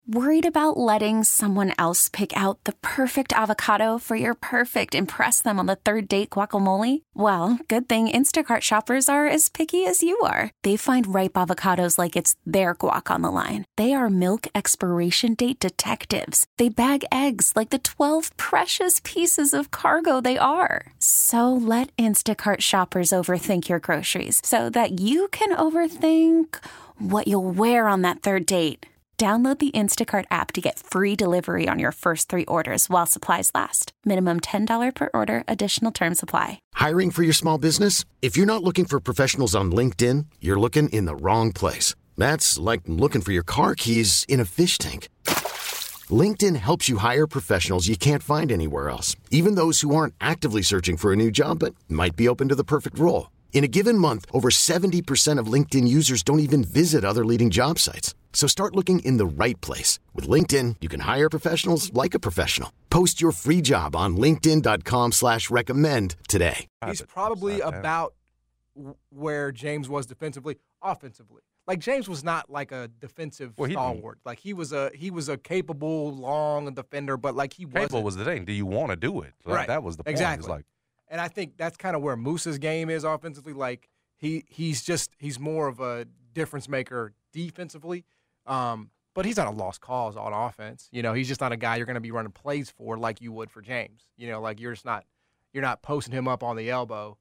Worried about letting someone else pick out the perfect avocado for your perfect impress them on the third date guacamole? Well, good thing Instacart shoppers are as picky as you are. They find ripe avocados like it's their guac on the line. They are milk expiration date detectives. They bag eggs like the 12 precious pieces of cargo they are. So let Instacart shoppers overthink your groceries so that you can overthink what you'll wear on that third date. Download the Instacart app to get free delivery on your first 3 orders while supplies last. Minimum $10 per order. Additional terms apply. Hiring for your small business? If you're not looking for professionals on LinkedIn, you're looking in the wrong place. That's like looking for your car keys in a fish tank. LinkedIn helps you hire professionals you can't find anywhere else, even those who aren't actively searching for a new job but might be open to the perfect role. In a given month, over 70% of LinkedIn users don't even visit other leading job sites. So start looking in the right place. With LinkedIn, you can hire professionals like a professional. Post your free job on linkedin.com/recommend today. He's probably about where James was defensively, offensively. Like, James was not like a defensive stalwart. Like, he was a capable, long defender, but like he wasn't. Capable was the thing. Do you want to do it? Like, right. That was the point. Exactly. And I think that's kind of where Moose's game is offensively. Like, he's more of a difference maker defensively. But he's not a lost cause on offense. You know, he's just not a guy you're going to be running plays for like you would for James. You know, like you're not posting him up on the elbow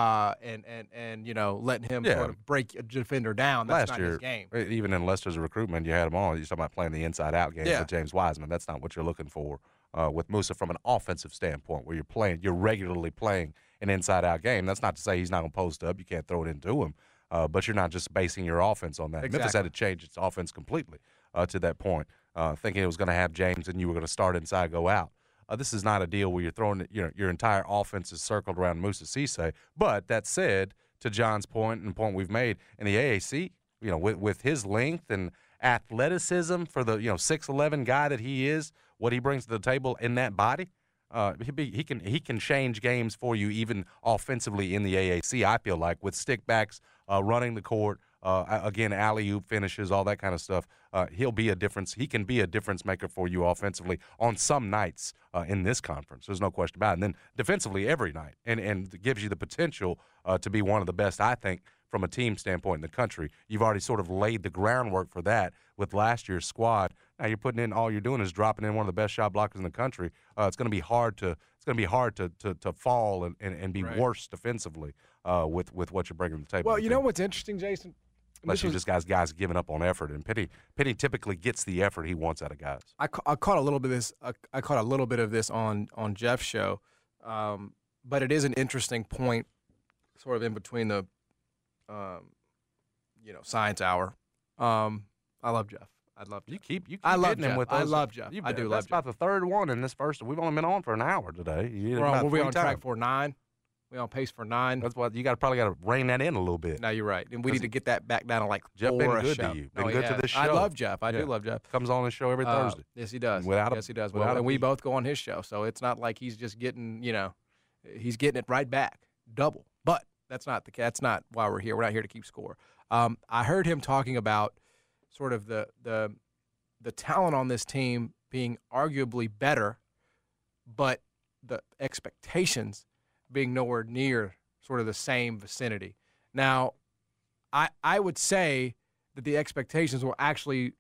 and you know, letting him sort of break a defender down. That's not his game. Even in Lester's recruitment, you had him on. You're talking about playing the inside-out game with James Wiseman. That's not what you're looking for with Musa from an offensive standpoint, where you're regularly playing an inside-out game. That's not to say he's not going to post up. You can't throw it into him. But you're not just basing your offense on that. Exactly. Memphis had to change its offense completely to that point, thinking it was going to have James and you were going to start inside, go out. This is not a deal where you're throwing your entire offense is circled around Moussa Cisse. But that said, to John's point and the point we've made, in the AAC, you know, with his length and athleticism for the 6'11" guy that he is, what he brings to the table in that body, he can change games for you even offensively in the AAC. I feel like with stickbacks, running the court, again alley-oop finishes, all that kind of stuff. He'll be a difference. He can be a difference maker for you offensively on some nights in this conference. There's no question about it. And then defensively every night, and gives you the potential to be one of the best, I think, from a team standpoint in the country. You've already sort of laid the groundwork for that with last year's squad. Now you're putting in, all you're doing is dropping in one of the best shot blockers in the country. It's going to be hard to fall and be worse defensively with what you're bringing to the table. Well, you know what's interesting, Jason? Unless you just guys giving up on effort, and Penny typically gets the effort he wants out of guys. I caught a little bit of this. I caught a little bit of this on Jeff's show, but it is an interesting point, sort of in between the, science hour. I love Jeff. I love Jeff. You keep I love hitting Jeff. him with those. I love Jeff. I do love Jeff. That's about the third one in this first. We've only been on for an hour today. We're on track for 9. We're on pace for 9. That's what you probably got to rein that in a little bit. No, you're right, and we need to get that back down to like Jeff 4 been a good show. to you. Been good to this show. I love Jeff. I do love Jeff. Comes on the show every Thursday. Yes, he does. Yes, he does. Well, and we both go on his show, so it's not like he's just getting, he's getting it right back, double. But that's not why we're here. We're not here to keep score. I heard him talking about sort of the talent on this team being arguably better, but the expectations being nowhere near sort of the same vicinity. Now, I would say that the expectations were actually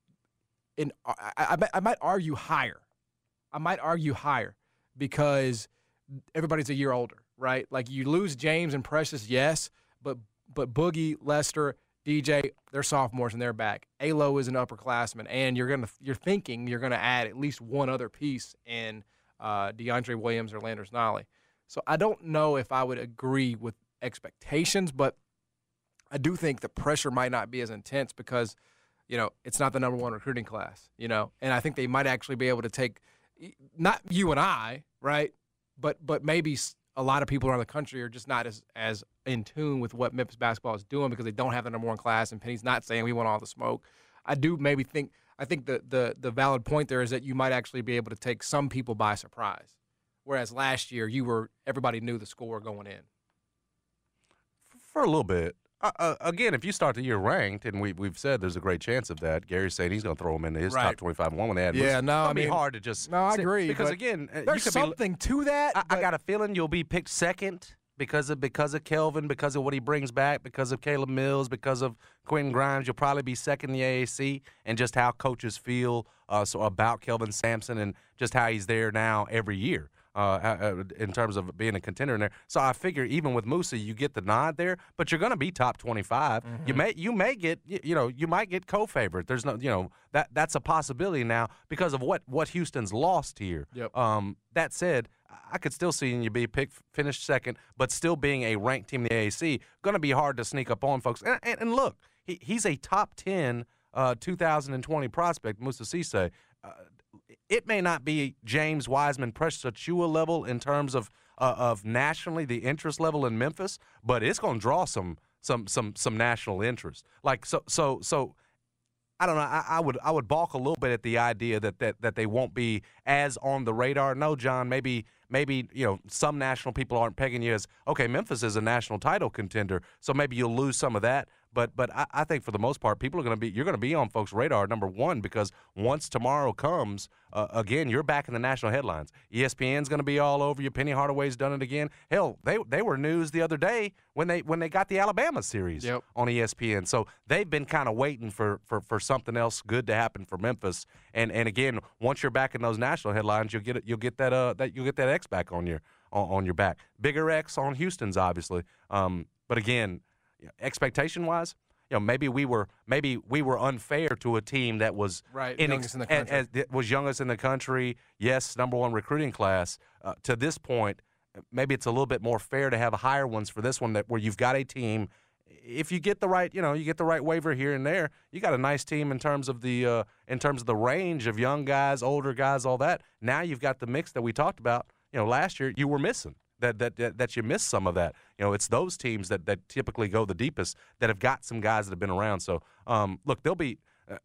I might argue higher. I might argue higher because everybody's a year older, right? Like, you lose James and Precious, yes, but Boogie, Lester, DJ, they're sophomores and they're back. Alo is an upperclassman, and you're thinking you're gonna add at least one other piece in DeAndre Williams or Landers Nolley. So I don't know if I would agree with expectations, but I do think the pressure might not be as intense because, it's not the number one recruiting class, and I think they might actually be able to take, not you and I, right, but maybe a lot of people around the country are just not as in tune with what Memphis basketball is doing because they don't have the number one class, and Penny's not saying we want all the smoke. I think the valid point there is that you might actually be able to take some people by surprise. Whereas last year, everybody knew the score going in. For a little bit. again, if you start the year ranked, and we've said there's a great chance of that, Gary's saying he's going to throw him into his top 25 and one when they add. Yeah, no, I mean, it'll be hard to just. No, I agree. Because again, there's something to that. I got a feeling you'll be picked second because of Kelvin, because of what he brings back, because of Caleb Mills, because of Quentin Grimes. You'll probably be second in the AAC, and just how coaches feel about Kelvin Sampson and just how he's there now every year. In terms of being a contender in there. So I figure even with Musa, you get the nod there, but you're going to be top 25. Mm-hmm. You may get, you might get co-favorite. There's no, that's a possibility now because of what Houston's lost here. Yep. That said, I could still see you be picked, finished second, but still being a ranked team in the AAC, going to be hard to sneak up on folks. And look, he's a top 10 2020 prospect, Musa Cisse. It may not be James Wiseman, Precious Achiuwa level in terms of nationally the interest level in Memphis, but it's going to draw some national interest. Like so. I don't know. I would balk a little bit at the idea that they won't be as on the radar. No, John. Maybe some national people aren't pegging you as okay. Memphis is a national title contender, so maybe you'll lose some of that. But I think for the most part, you're going to be on folks' radar, number one, because once tomorrow comes, again, you're back in the national headlines. ESPN's going to be all over you. Penny Hardaway's done it again. Hell, they were news the other day when they got the Alabama series on ESPN. So they've been kind of waiting for something else good to happen for Memphis. And again, once you're back in those national headlines, you'll get that X back on your back. Bigger X on Houston's obviously. But again, expectation-wise, maybe we were unfair to a team that was youngest in the country. Was youngest in the country. Yes, number one recruiting class. To this point, maybe it's a little bit more fair to have higher ones for this one where you've got a team. If you get the right, you get the right waiver here and there, you got a nice team in terms of the range of young guys, older guys, all that. Now you've got the mix that we talked about. Last year you were missing. That you missed some of that. It's those teams that typically go the deepest that have got some guys that have been around. So, look, they'll be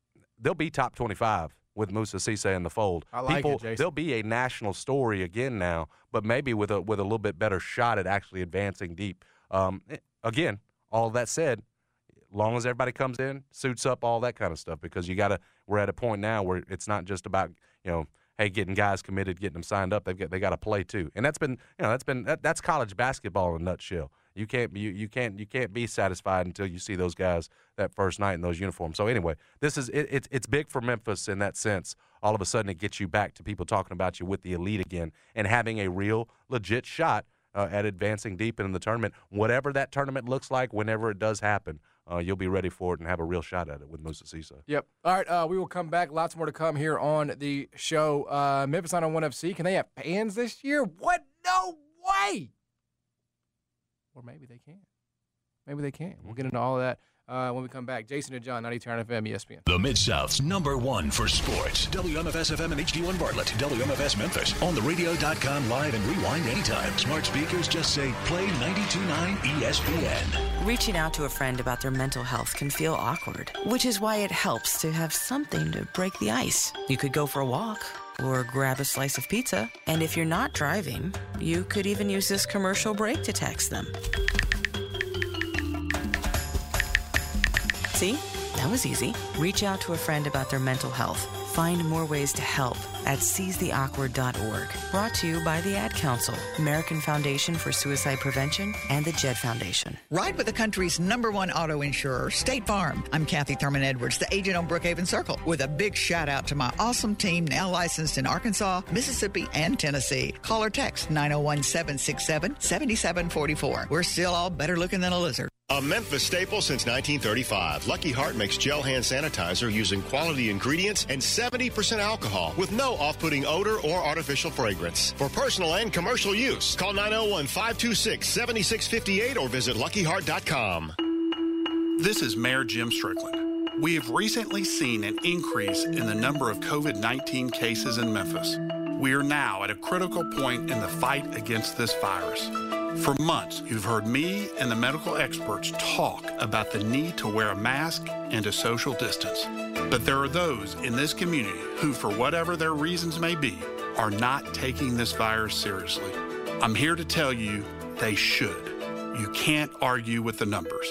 top 25 with Musa Cisse in the fold. I like it, Jason. They'll be a national story again now, but maybe with a little bit better shot at actually advancing deep. Again, all that said, as long as everybody comes in, suits up, all that kind of stuff, because we're at a point now where it's not just about hey, getting guys committed, getting them signed up. They got to play too, and that's college basketball in a nutshell. You can't be satisfied until you see those guys that first night in those uniforms. So anyway, it's big for Memphis in that sense. All of a sudden, it gets you back to people talking about you with the elite again and having a real legit shot at advancing deep into the tournament. Whatever that tournament looks like, whenever it does happen. You'll be ready for it and have a real shot at it with Musa Cisse. Yep. All right, we will come back. Lots more to come here on the show. Memphis 901 FC, can they have fans this year? What? No way! Or maybe they can. Maybe they can. We'll get into all of that when we come back. Jason and John, 92.9 FM, ESPN. The Mid-South's #1 for sports. WMFS-FM and HD1 Bartlett. WMFS Memphis. On the radio.com live and rewind anytime. Smart speakers just say play 92.9 ESPN. Reaching out to a friend about their mental health can feel awkward, which is why it helps to have something to break the ice. You could go for a walk or grab a slice of pizza. And if you're not driving, you could even use this commercial break to text them. See? That was easy. Reach out to a friend about their mental health. Find more ways to help at seizetheawkward.org. Brought to you by the Ad Council, American Foundation for Suicide Prevention, and the Jed Foundation. Ride with the country's #1 auto insurer, State Farm. I'm Kathy Thurman Edwards, the agent on Brookhaven Circle, with a big shout out to my awesome team now licensed in Arkansas, Mississippi, and Tennessee. Call or text 901-767-7744. We're still all better looking than a lizard. A Memphis staple since 1935, Lucky Heart makes gel hand sanitizer using quality ingredients and 70% alcohol with no off-putting odor or artificial fragrance. For personal and commercial use, call 901-526-7658 or visit luckyheart.com. This is Mayor Jim Strickland. We have recently seen an increase in the number of COVID-19 cases in Memphis. We are now at a critical point in the fight against this virus. For months, you've heard me and the medical experts talk about the need to wear a mask and to social distance. But there are those in this community who, for whatever their reasons may be, are not taking this virus seriously. I'm here to tell you they should. You can't argue with the numbers.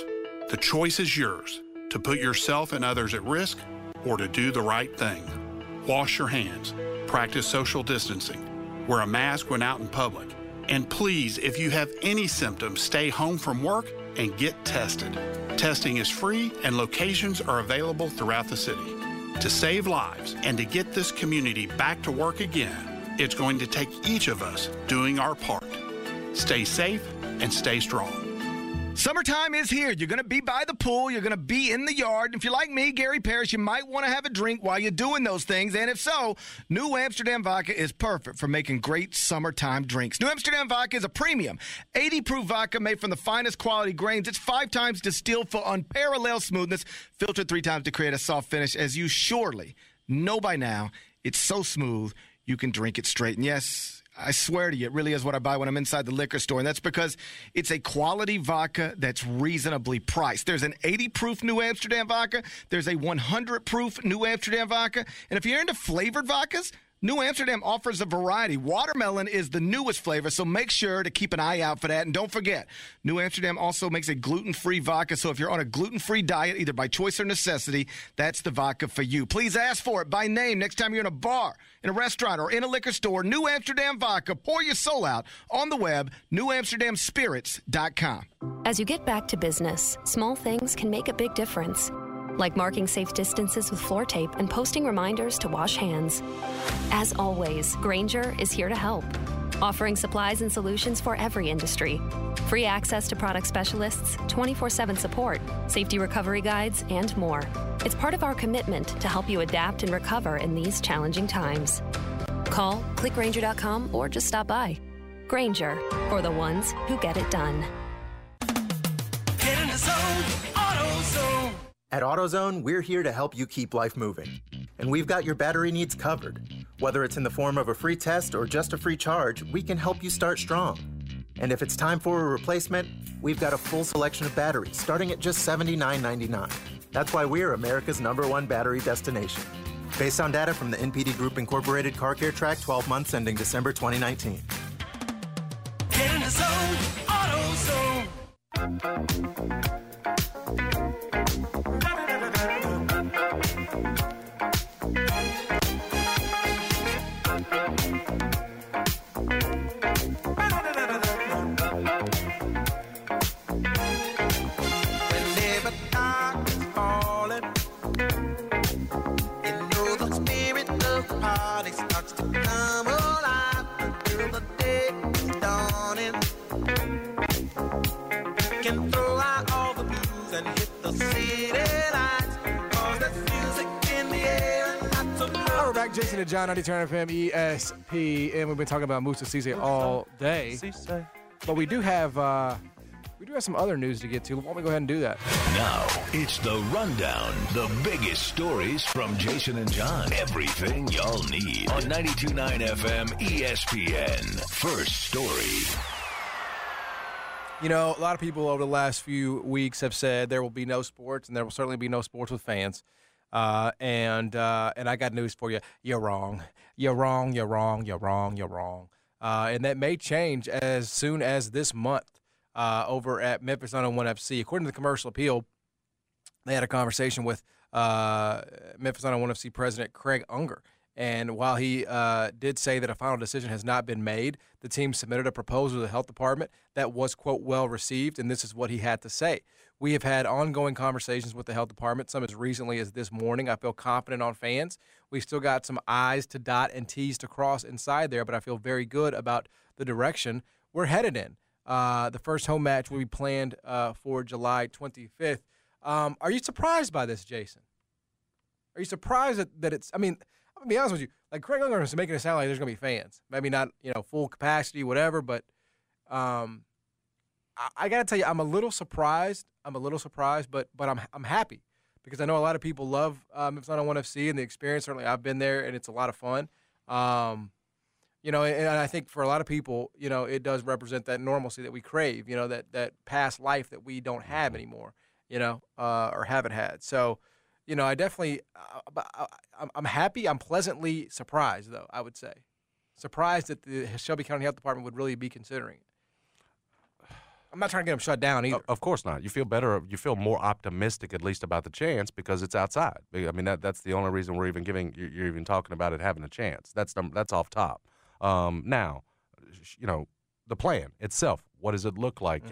The choice is yours to put yourself and others at risk or to do the right thing. Wash your hands, practice social distancing, wear a mask when out in public, and please, if you have any symptoms, stay home from work and get tested. Testing is free and locations are available throughout the city. To save lives and to get this community back to work again, it's going to take each of us doing our part. Stay safe and stay strong. Summertime is here. You're going to be by the pool. You're going to be in the yard. If you're like me, Gary Parrish, you might want to have a drink while you're doing those things. And if so, New Amsterdam Vodka is perfect for making great summertime drinks. New Amsterdam Vodka is a premium 80-proof vodka made from the finest quality grains. It's 5 times distilled for unparalleled smoothness, filtered 3 times to create a soft finish. As you surely know by now, it's so smooth you can drink it straight. And yes, I swear to you, it really is what I buy when I'm inside the liquor store, and that's because it's a quality vodka that's reasonably priced. There's an 80-proof New Amsterdam vodka. There's a 100-proof New Amsterdam vodka. And if you're into flavored vodkas, New Amsterdam offers a variety. Watermelon is the newest flavor, so make sure to keep an eye out for that. And don't forget, New Amsterdam also makes a gluten-free vodka, so if you're on a gluten-free diet, either by choice or necessity, that's the vodka for you. Please ask for it by name next time you're in a bar, in a restaurant, or in a liquor store. New Amsterdam Vodka. Pour your soul out on the web, newamsterdamspirits.com. As you get back to business, small things can make a big difference. Like marking safe distances with floor tape and posting reminders to wash hands. As always, Grainger is here to help, offering supplies and solutions for every industry. Free access to product specialists, 24/7 support, safety recovery guides, and more. It's part of our commitment to help you adapt and recover in these challenging times. Call, click Grainger.com, or just stop by. Grainger, for the ones who get it done. Get in the zone, AutoZone. At AutoZone, we're here to help you keep life moving. And we've got your battery needs covered. Whether it's in the form of a free test or just a free charge, we can help you start strong. And if it's time for a replacement, we've got a full selection of batteries starting at just $79.99. That's why we're America's #1 battery destination. Based on data from the NPD Group Incorporated Car Care Track, 12 months ending December 2019. Get in the zone, AutoZone. Jason and John, 90 Turn FM ESP, and we've been talking about Moussa Cisse all day. But we do have some other news to get to. Why don't we go ahead and do that? Now, it's the rundown. The biggest stories from Jason and John. Everything y'all need on 92.9 FM ESPN. First story. You know, a lot of people over the last few weeks have said there will be no sports, and there will certainly be no sports with fans. And I got news for you. You're wrong. You're wrong. You're wrong. You're wrong. You're wrong. And that may change as soon as this month over at Memphis 901 FC. According to the Commercial Appeal, they had a conversation with Memphis 901 FC President Craig Unger. And while he did say that a final decision has not been made, the team submitted a proposal to the health department that was, quote, well received, and this is what he had to say. We have had ongoing conversations with the health department, some as recently as this morning. I feel confident on fans. We've still got some I's to dot and T's to cross inside there, but I feel very good about the direction we're headed in. The first home match will be planned for July 25th. Are you surprised by this, Jason? Are you surprised that it's – I mean, I'm going to be honest with you. Like, Craig Unger is making it sound like there's going to be fans. Maybe not, full capacity, whatever, but I got to tell you, I'm a little surprised, but I'm happy because I know a lot of people love Memphis 901 FC and the experience. Certainly I've been there, and it's a lot of fun. And I think for a lot of people, it does represent that normalcy that we crave, that past life that we don't have anymore, or haven't had. So, I definitely I'm happy. I'm pleasantly surprised, though, I would say. Surprised that the Shelby County Health Department would really be considering it. I'm not trying to get them shut down either. Of course not. You feel better. You feel more optimistic, at least, about the chance because it's outside. I mean, that's the only reason we're even you're even talking about it having a chance. That's off top. Now, the plan itself. What does it look like?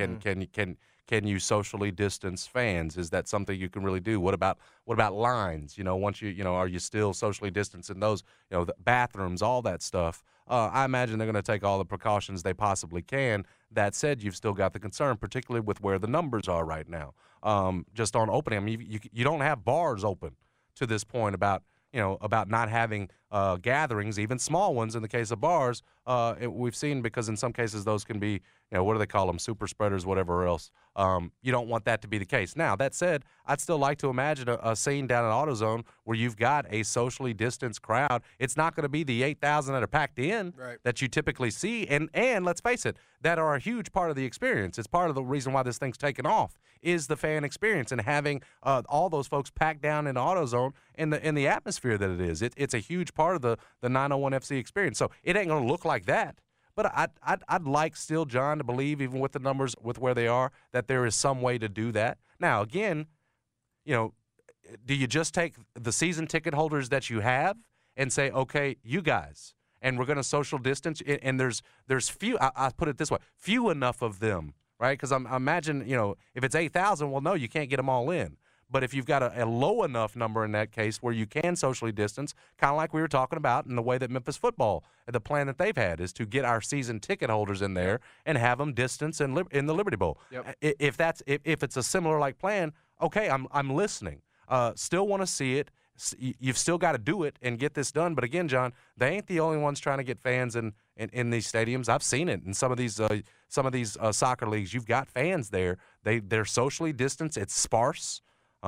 Can you socially distance fans? Is that something you can really do? What about lines? Once are you still socially distancing those? The bathrooms, all that stuff. I imagine they're going to take all the precautions they possibly can. That said, you've still got the concern, particularly with where the numbers are right now. Just on opening, I mean, you don't have bars open to this point about not having gatherings, even small ones in the case of bars. We've seen because in some cases those can be, what do they call them, super spreaders, whatever else. You don't want that to be the case. Now, that said, I'd still like to imagine a scene down at AutoZone where you've got a socially distanced crowd. It's not going to be the 8,000 that are packed in that you typically see. And let's face it, that are a huge part of the experience. It's part of the reason why this thing's taken off is the fan experience and having all those folks packed down in AutoZone in the atmosphere that it is. It's a huge part of the 901 FC experience. So it ain't going to look like that. But I'd like still, John, to believe, even with the numbers, with where they are, that there is some way to do that. Now, again, do you just take the season ticket holders that you have and say, okay, you guys, and we're going to social distance, and there's few, I put it this way, few enough of them, right? Because I imagine, if it's 8,000, well, no, you can't get them all in. But if you've got a low enough number in that case where you can socially distance, kind of like we were talking about in the way that Memphis football, the plan that they've had is to get our season ticket holders in there and have them distance in the Liberty Bowl. Yep. If it's a similar like plan, okay, I'm listening. Still want to see it. You've still got to do it and get this done. But again, John, they ain't the only ones trying to get fans in these stadiums. I've seen it in some of these soccer leagues. You've got fans there. They're socially distanced. It's sparse.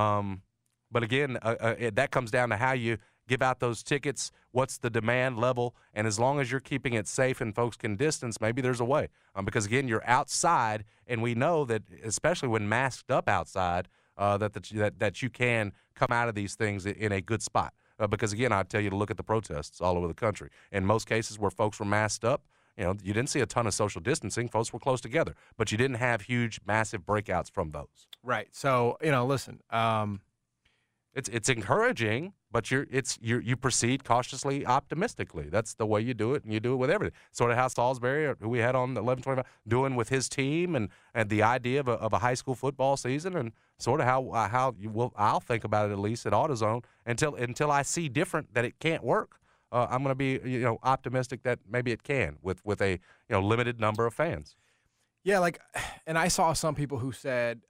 But again, that comes down to how you give out those tickets, what's the demand level, and as long as you're keeping it safe and folks can distance, maybe there's a way. Because, again, you're outside, and we know that, especially when masked up outside, that you can come out of these things in a good spot. Because, again, I tell you to look at the protests all over the country. In most cases where folks were masked up, you didn't see a ton of social distancing. Folks were close together, but you didn't have huge, massive breakouts from those. Right. So, listen, it's encouraging, but you proceed cautiously, optimistically. That's the way you do it, and you do it with everything. Sort of how Salisbury, who we had on 1125, doing with his team, and the idea of a high school football season, and sort of how I'll think about it at least at AutoZone until I see different that it can't work. I'm going to be, optimistic that maybe it can with a, limited number of fans. Yeah, and I saw some people who said,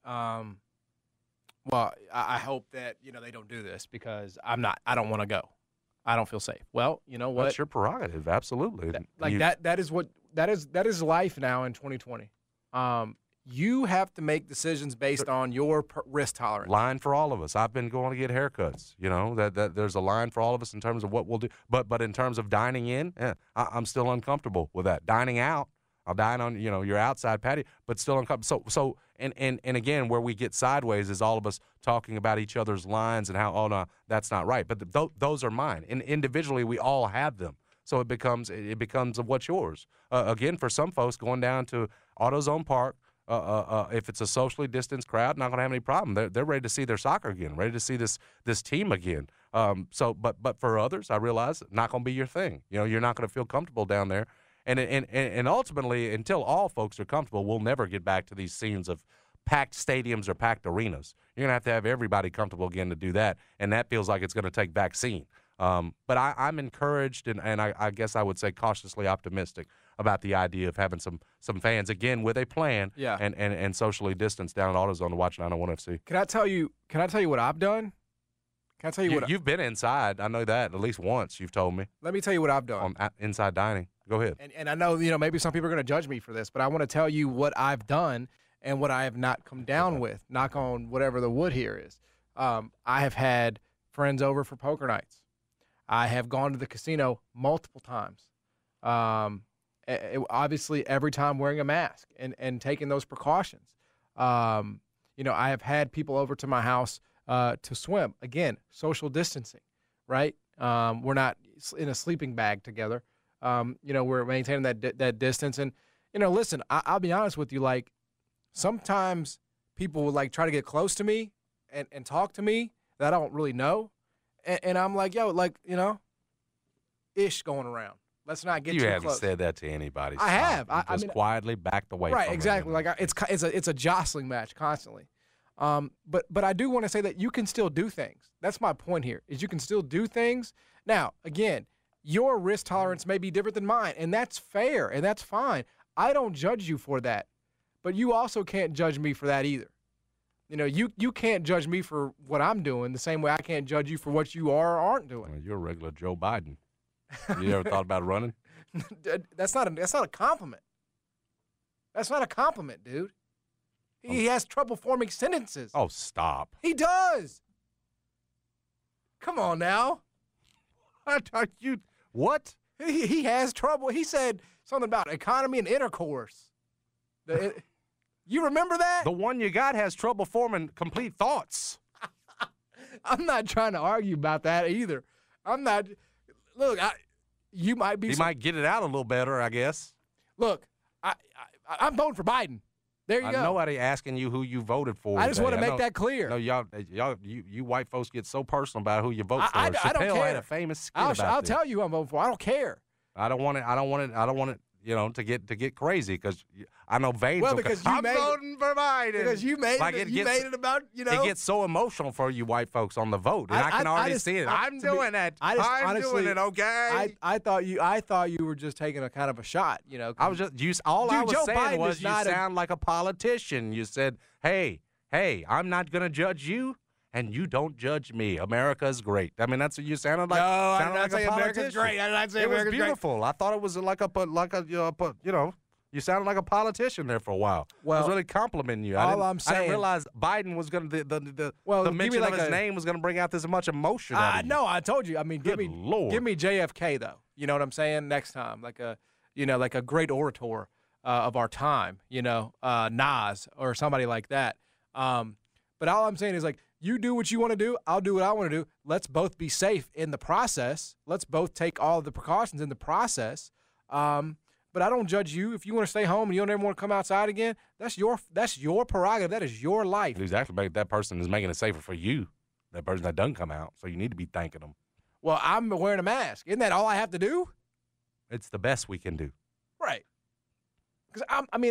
well, I hope that, they don't do this because I don't want to go. I don't feel safe. Well, you know what? That's your prerogative, absolutely. That is life now in 2020. You have to make decisions based on your risk tolerance. Line for all of us. I've been going to get haircuts. That there's a line for all of us in terms of what we'll do. But in terms of dining in, I'm still uncomfortable with that. Dining out, I'll dine on your outside patio, but still uncomfortable. So and again, where we get sideways is all of us talking about each other's lines and how no, that's not right. But those are mine. And individually, we all have them. So it becomes of what's yours. Again, for some folks, going down to AutoZone Park. If it's a socially distanced crowd, not going to have any problem. They're ready to see their soccer again, ready to see this team again. But for others, I realize not going to be your thing. You're not going to feel comfortable down there, and ultimately, until all folks are comfortable, we'll never get back to these scenes of packed stadiums or packed arenas. You're going to have everybody comfortable again to do that, and that feels like it's going to take vaccine. But I'm encouraged, and I guess I would say cautiously optimistic about the idea of having some fans again with a plan, and socially distanced down at AutoZone to watch 901 FC. Can I tell you what I've done? Can I tell you what you've been inside? I know that at least once. You've told me. Let me tell you what I've done on inside dining. Go ahead. And I know maybe some people are going to judge me for this, but I want to tell you what I've done and what I have not come down with. Knock on whatever the wood here is. I have had friends over for poker nights. I have gone to the casino multiple times. Obviously, every time wearing a mask and taking those precautions. I have had people over to my house to swim. Again, social distancing, right? We're not in a sleeping bag together. We're maintaining that distance. And, listen, I'll be honest with you, sometimes people will like try to get close to me and talk to me that I don't really know. And I'm like, yo, like, you know, ish going around. Let's not get too close. You haven't said that to anybody. I have. I mean, quietly backed away right, from exactly. it. Like it's a jostling match constantly. But I do want to say that you can still do things. That's my point here, is you can still do things. Now, again, your risk tolerance may be different than mine, and that's fair, and that's fine. I don't judge you for that. But you also can't judge me for that either. You know, you can't judge me for what I'm doing the same way I can't judge you for what you are or aren't doing. Well, you're a regular Joe Biden. You ever thought about running? That's not a compliment. That's not a compliment, dude. He has trouble forming sentences. Oh, stop. He does. Come on now. What? He has trouble. He said something about economy and intercourse. You remember that? The one you got has trouble forming complete thoughts. I'm not trying to argue about that either. I'm not. Look, you might be. He might get it out a little better, I guess. Look, I'm voting for Biden. There you go. Nobody asking you who you voted for. I just want to make that clear. No, you white folks get so personal about who you vote for. I don't Chappelle care. had a famous skit about I'll this. tell you who I'm voting for. I don't care. I don't want it. You know, to get crazy because I know Vane's. Well, because you I'm made voting for Biden. Because you made like it. You made it about, you know. It gets so emotional for you white folks on the vote, and I can already see it. I'm doing it. I'm doing it. Okay. I thought you were just taking a kind of a shot. You know. I was just I was Joe saying Biden was you sound like a politician. You said, hey, I'm not gonna judge you. And you don't judge me. America's great. I mean, that's what you sounded like. No, I did not like say a America's great. I did not say America's great. It was beautiful. I thought it was like a you sounded like a politician there for a while. Well, I was really complimenting you. I'm saying, I didn't realize Biden was going to the mention of his name was going to bring out this much emotion. Out of you. No, I told you. I mean, give me JFK though. You know what I'm saying? Next time, like a great orator of our time. You know, Nas or somebody like that. But all I'm saying is like, you do what you want to do. I'll do what I want to do. Let's both be safe in the process. Let's both take all of the precautions in the process. But I don't judge you. If you want to stay home and you don't ever want to come outside again, that's your prerogative. That is your life. Exactly. That person is making it safer for you. That person that doesn't come out. So you need to be thanking them. Well, I'm wearing a mask. Isn't that all I have to do? It's the best we can do. Right. Because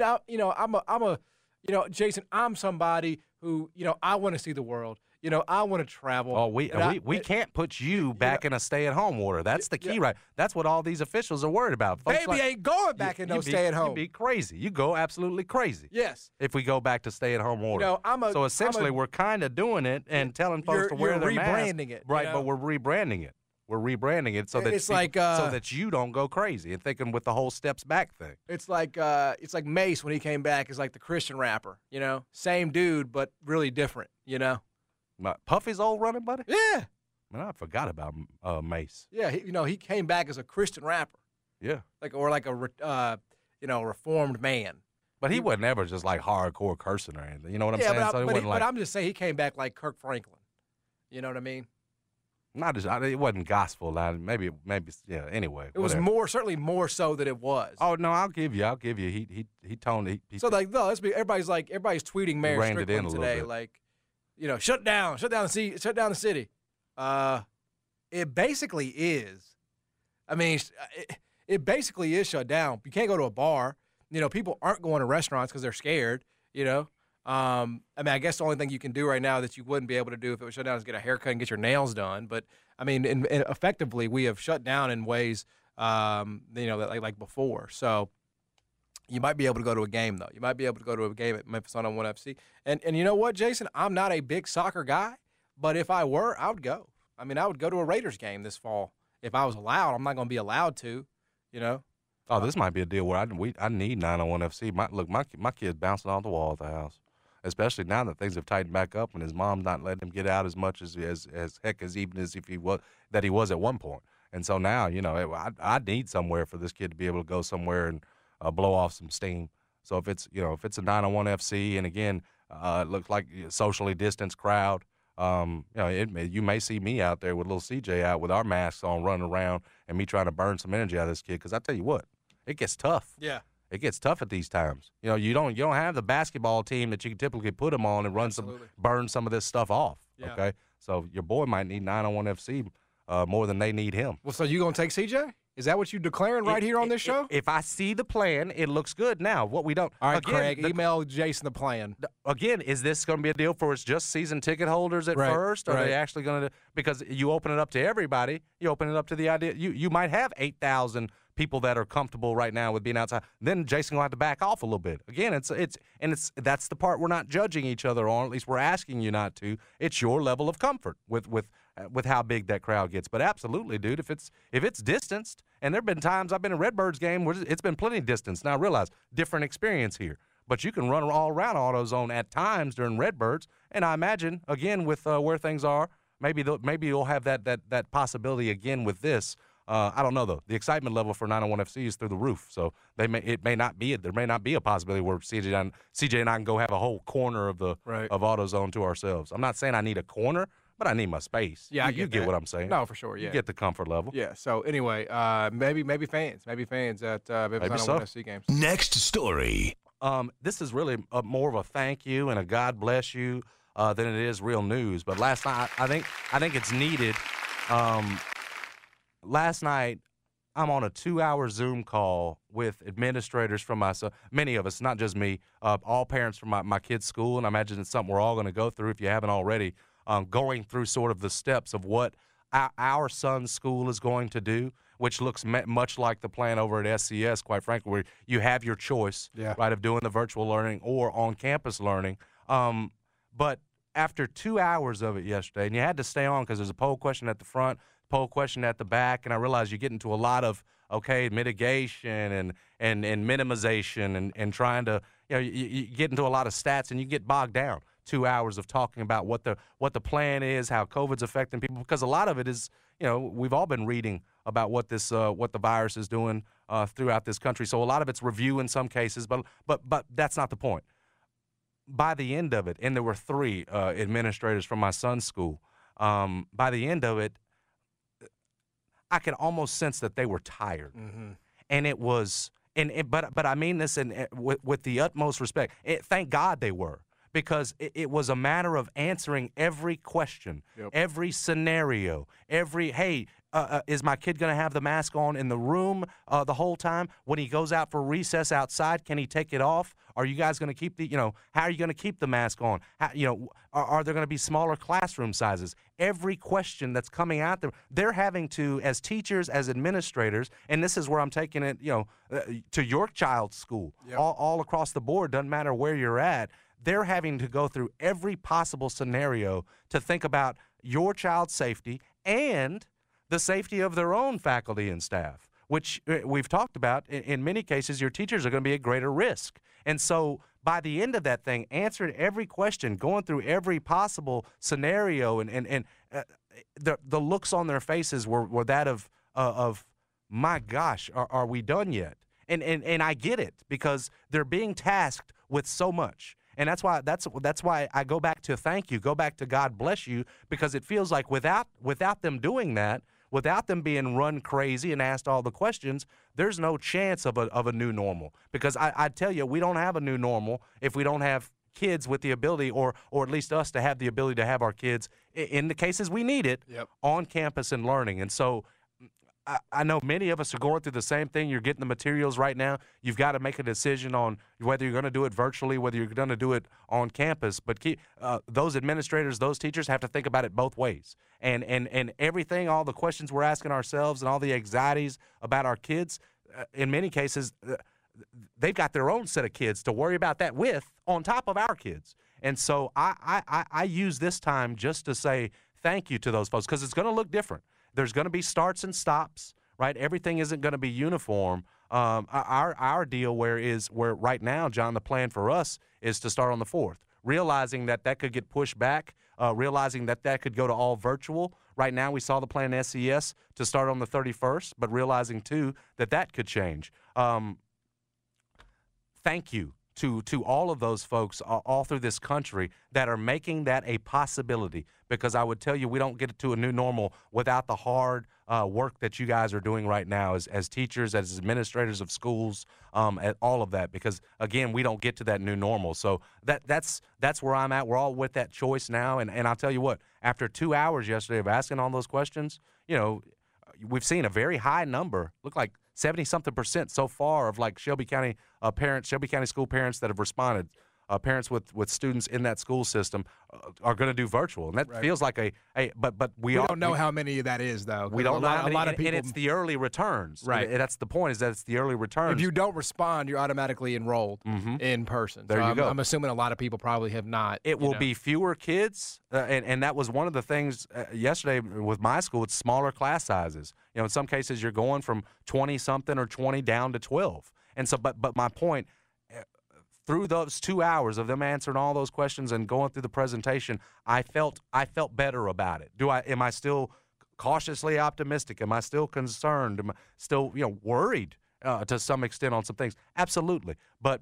Jason, I'm somebody who, I want to see the world. I want to travel. Oh, we can't put you back in a stay-at-home order. That's the key, right? That's what all these officials are worried about. Folks Baby ain't going back in no stay-at-home. You'd be crazy. You go absolutely crazy. Yes. If we go back to stay-at-home order. So essentially, we're kind of doing it and telling folks to wear their mask. You're rebranding it. Right, but we're rebranding it. We're rebranding it so that so that you don't go crazy and thinking with the whole steps back thing. It's like Mace when he came back as like the Christian rapper, same dude but really different, Puffy's old running buddy? Yeah. Man, I forgot about Mace. Yeah, he came back as a Christian rapper. Yeah. Like a reformed man. But he wasn't ever just like hardcore cursing or anything. You know what I'm saying? But I'm just saying he came back like Kirk Franklin. You know what I mean? It wasn't gospel. Maybe yeah. Anyway, it was certainly more so than it was. Oh no, I'll give you. He toned it. So like, no, everybody's tweeting Mayor Strickland today, like, shut down the city. It basically is. I mean, it basically is shut down. You can't go to a bar. People aren't going to restaurants because they're scared. I guess the only thing you can do right now that you wouldn't be able to do if it was shut down is get a haircut and get your nails done. But I mean, effectively, we have shut down in ways, like before. So you might be able to go to a game though. You might be able to go to a game at Memphis on 1 FC. And you know what, Jason? I'm not a big soccer guy, but if I were, I would go. I mean, I would go to a Raiders game this fall if I was allowed. I'm not going to be allowed to, Oh, this might be a deal where I need 901 FC. My kid's bouncing off the wall at the house. Especially now that things have tightened back up and his mom's not letting him get out as much as heck as even as if he was at one point. And so now, I need somewhere for this kid to be able to go somewhere and blow off some steam. So if it's a 901 FC and again, it looks like a socially distanced crowd, you may see me out there with little CJ out with our masks on running around and me trying to burn some energy out of this kid. Because I tell you what, it gets tough. Yeah. it gets tough at these times. You know, you don't have the basketball team that you can typically put them on and burn some of this stuff off. Yeah. Okay, so your boy might need 901 FC more than they need him. Well, so you gonna take CJ? Is that what you declaring right here on this show? If I see the plan, it looks good. Now, what we don't. All right, again, Craig, email Jason the plan. Again, is this going to be a deal for us just season ticket holders at first? Or are they actually going to? Because you open it up to everybody. You open it up to the idea. You might have 8,000 people that are comfortable right now with being outside. Then Jason will have to back off a little bit. Again, that's the part we're not judging each other on. At least we're asking you not to. It's your level of comfort with how big that crowd gets. But absolutely, dude, if it's distanced, and there have been times I've been in Redbirds game where it's been plenty distance. Now I realize different experience here, but you can run all around AutoZone at times during Redbirds, and I imagine again with where things are, maybe you'll have that possibility again with this. I don't know though. The excitement level for 901 FC is through the roof, so there may not be a possibility where CJ and I can go have a whole corner of AutoZone to ourselves. I'm not saying I need a corner, but I need my space. Yeah, you get what I'm saying. No, for sure. Yeah, you get the comfort level. Yeah. So anyway, maybe fans at maybe 901 FC games. Next story. This is really more of a thank you and a God bless you than it is real news. But last night, I think it's needed. Last night, I'm on a 2-hour Zoom call with administrators from many of us, not just me, all parents from my kids' school, and I imagine it's something we're all going to go through if you haven't already. Going through sort of the steps of what our son's school is going to do, which looks much like the plan over at SCS, quite frankly, where you have your choice, right, of doing the virtual learning or on-campus learning. But after 2 hours of it yesterday, and you had to stay on because there's a poll question at the front, poll question at the back, and I realized you get into a lot of, mitigation and minimization and trying to, you get into a lot of stats and you get bogged down. 2 hours of talking about what the plan is, how COVID's affecting people, because a lot of it is, we've all been reading about what the virus is doing throughout this country. So a lot of it's review in some cases, but that's not the point. By the end of it, and there were 3 administrators from my son's school. By the end of it, I could almost sense that they were tired, and it was, but I mean this with the utmost respect. Thank God they were. Because it was a matter of answering every question, every scenario, is my kid going to have the mask on in the room the whole time? When he goes out for recess outside, can he take it off? Are you guys going to keep how are you going to keep the mask on? Are there going to be smaller classroom sizes? Every question that's coming out there, they're having to, as teachers, as administrators, and this is where I'm taking it, to your child's school, all across the board, doesn't matter where you're at. They're having to go through every possible scenario to think about your child's safety and the safety of their own faculty and staff, which we've talked about. In many cases, your teachers are going to be at greater risk. And so by the end of that thing, answering every question, going through every possible scenario, and the looks on their faces were that of my gosh, are we done yet? And I get it, because they're being tasked with so much. And that's why I go back to thank you, go back to God bless you, because it feels like without them doing that, without them being run crazy and asked all the questions, there's no chance of a new normal. Because I tell you, we don't have a new normal if we don't have kids with the ability, or at least us to have the ability to have our kids, in the cases we need it, on campus and learning. And so I know many of us are going through the same thing. You're getting the materials right now. You've got to make a decision on whether you're going to do it virtually, whether you're going to do it on campus. But those administrators, those teachers have to think about it both ways. And everything, all the questions we're asking ourselves and all the anxieties about our kids, in many cases, they've got their own set of kids to worry about that with on top of our kids. And so I use this time just to say thank you to those folks, because it's going to look different. There's going to be starts and stops, right? Everything isn't going to be uniform. Our deal where right now, John, the plan for us is to start on the 4th, realizing that could get pushed back, realizing that could go to all virtual. Right now, we saw the plan in SCS to start on the 31st, but realizing, too, that could change. Thank you to all of those folks all through this country that are making that a possibility, because I would tell you we don't get to a new normal without the hard work that you guys are doing right now as teachers, as administrators of schools, at all of that, because, again, we don't get to that new normal. So that's where I'm at. We're all with that choice now, and I'll tell you what, after 2 hours yesterday of asking all those questions, we've seen a very high number, look like 70-something% so far of like Shelby County parents, Shelby County school parents that have responded. Parents with students in that school system are going to do virtual, and that feels like but we don't know how many that is, though. We don't know how many, a lot of people, and it's the early returns. Right. That's the point, is that it's the early returns. If you don't respond, you're automatically enrolled in person. There you go. I'm assuming a lot of people probably have not. It will be fewer kids, and that was one of the things yesterday with my school. It's smaller class sizes. In some cases, you're going from 20-something or 20 down to 12. And so, but my point, through those 2 hours of them answering all those questions and going through the presentation, I felt better about it. Am I still cautiously optimistic? Am I still concerned? Am I still worried to some extent on some things? Absolutely. But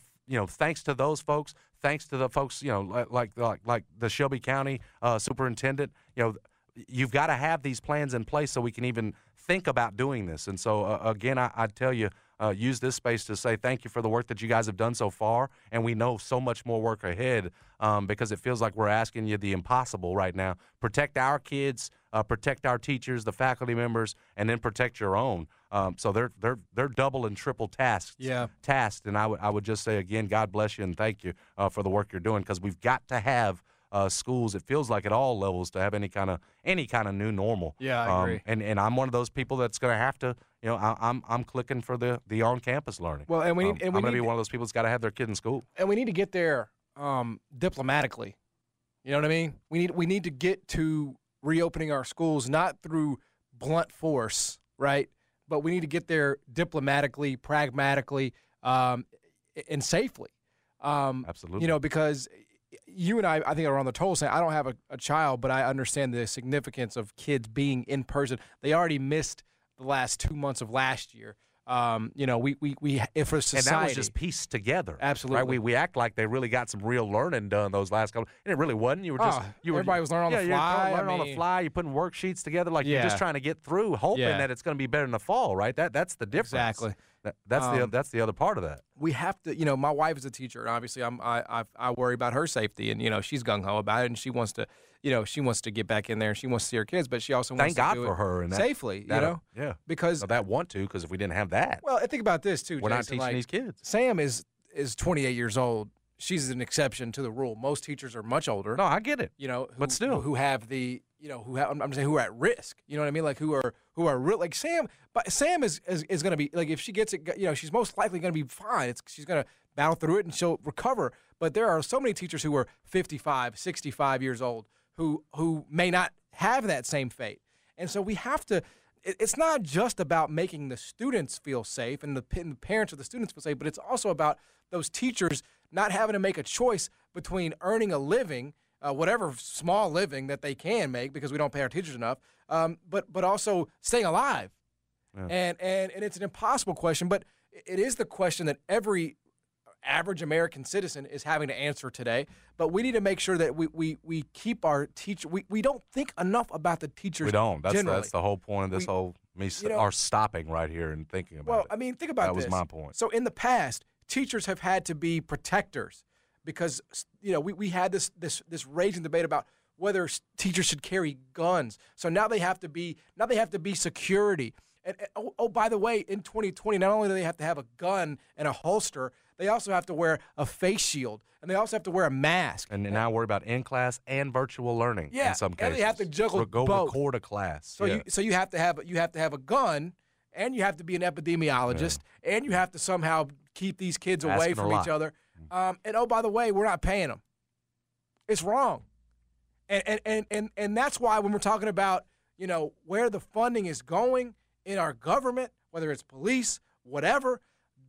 thanks to those folks, thanks to the folks like the Shelby County superintendent, you've got to have these plans in place so we can even think about doing this. And so again, I tell you. Use this space to say thank you for the work that you guys have done so far, and we know so much more work ahead because it feels like we're asking you the impossible right now. Protect our kids, protect our teachers, the faculty members, and then protect your own. So they're double and triple tasked. And I would just say again, God bless you and thank you for the work you're doing, because we've got to have schools, it feels like at all levels, to have any kind of new normal. Yeah, I agree. And I'm one of those people that's going to have to. I'm clicking for the on-campus learning. Well, and I'm going to be one of those people that's got to have their kid in school. And we need to get there diplomatically. You know what I mean? We need to get to reopening our schools not through blunt force, right? But we need to get there diplomatically, pragmatically, and safely. Absolutely. Because you and I think are on the total same. I don't have a child, but I understand the significance of kids being in person. They already missed the last 2 months of last year. We for society. And that was just pieced together. Absolutely. Right? We act like they really got some real learning done those last couple. And it really wasn't. Everybody was learning on the fly. Learning on the fly. You're putting worksheets together like you're just trying to get through, hoping that it's going to be better in the fall, right? That's the difference. Exactly. That's the other part of that. We have to, my wife is a teacher, and obviously I worry about her safety, and she's gung ho about it, and she wants to get back in there, and she wants to see her kids, but she also wants to do for it her and safely, yeah, because because if we didn't have that, well, I think about this too. We're Jason, not teaching these kids. Sam is 28 years old. She's an exception to the rule. Most teachers are much older. No, I get it. But still, who have the I'm saying who are at risk. You know what I mean? Like who are real. Like Sam, but Sam is going to be like, if she gets it, she's most likely going to be fine. She's going to battle through it and she'll recover. But there are so many teachers who are 55, 65 years old who may not have that same fate. And so we have to. It's not just about making the students feel safe and the parents of the students feel safe, but it's also about those teachers not having to make a choice between earning a living, whatever small living that they can make because we don't pay our teachers enough, but also staying alive. Yeah. And it's an impossible question, but it is the question that every average American citizen is having to answer today. But we need to make sure that we keep our teacher. We don't think enough about the teachers. We don't. That's the whole point of this our stopping right here and thinking about it. Well, I mean, think about this. That was my point. So in the past, teachers have had to be protectors because we had this raging debate about whether teachers should carry guns. So now they have to be security. And by the way, in 2020, not only do they have to have a gun and a holster, they also have to wear a face shield, and they also have to wear a mask. And now worry about in-class and virtual learning in some cases. And they have to juggle both. Record a class. So you have to have a gun, and you have to be an epidemiologist, and you have to somehow keep these kids away from each other. And by the way, we're not paying them. It's wrong. And that's why when we're talking about where the funding is going in our government, whether it's police, whatever,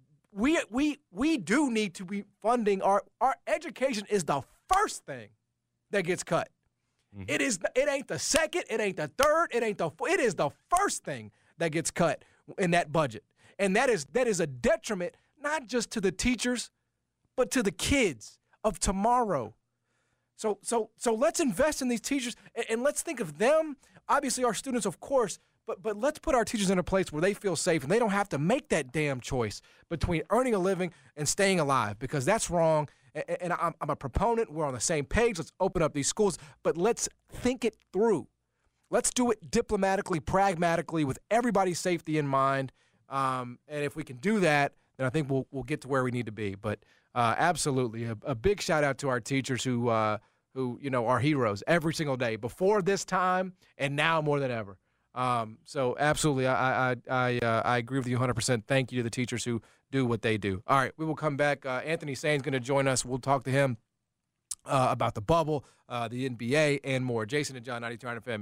we do need to be funding our education is the first thing that gets cut. Mm-hmm. It ain't the second, it ain't the third, it is the first thing that gets cut in that budget. And that is a detriment not just to the teachers, but to the kids of tomorrow. So let's invest in these teachers, and let's think of them. Obviously, our students, of course, but let's put our teachers in a place where they feel safe and they don't have to make that damn choice between earning a living and staying alive, because that's wrong. And I'm a proponent. We're on the same page. Let's open up these schools, but let's think it through. Let's do it diplomatically, pragmatically, with everybody's safety in mind. And if we can do that, then I think we'll get to where we need to be. But absolutely, a big shout out to our teachers who are heroes every single day, before this time and now more than ever. So absolutely, I agree with you 100%. Thank you to the teachers who do what they do. All right, we will come back. Anthony Sain's going to join us. We'll talk to him about the bubble, the NBA, and more. Jason and John, 92.9 FM,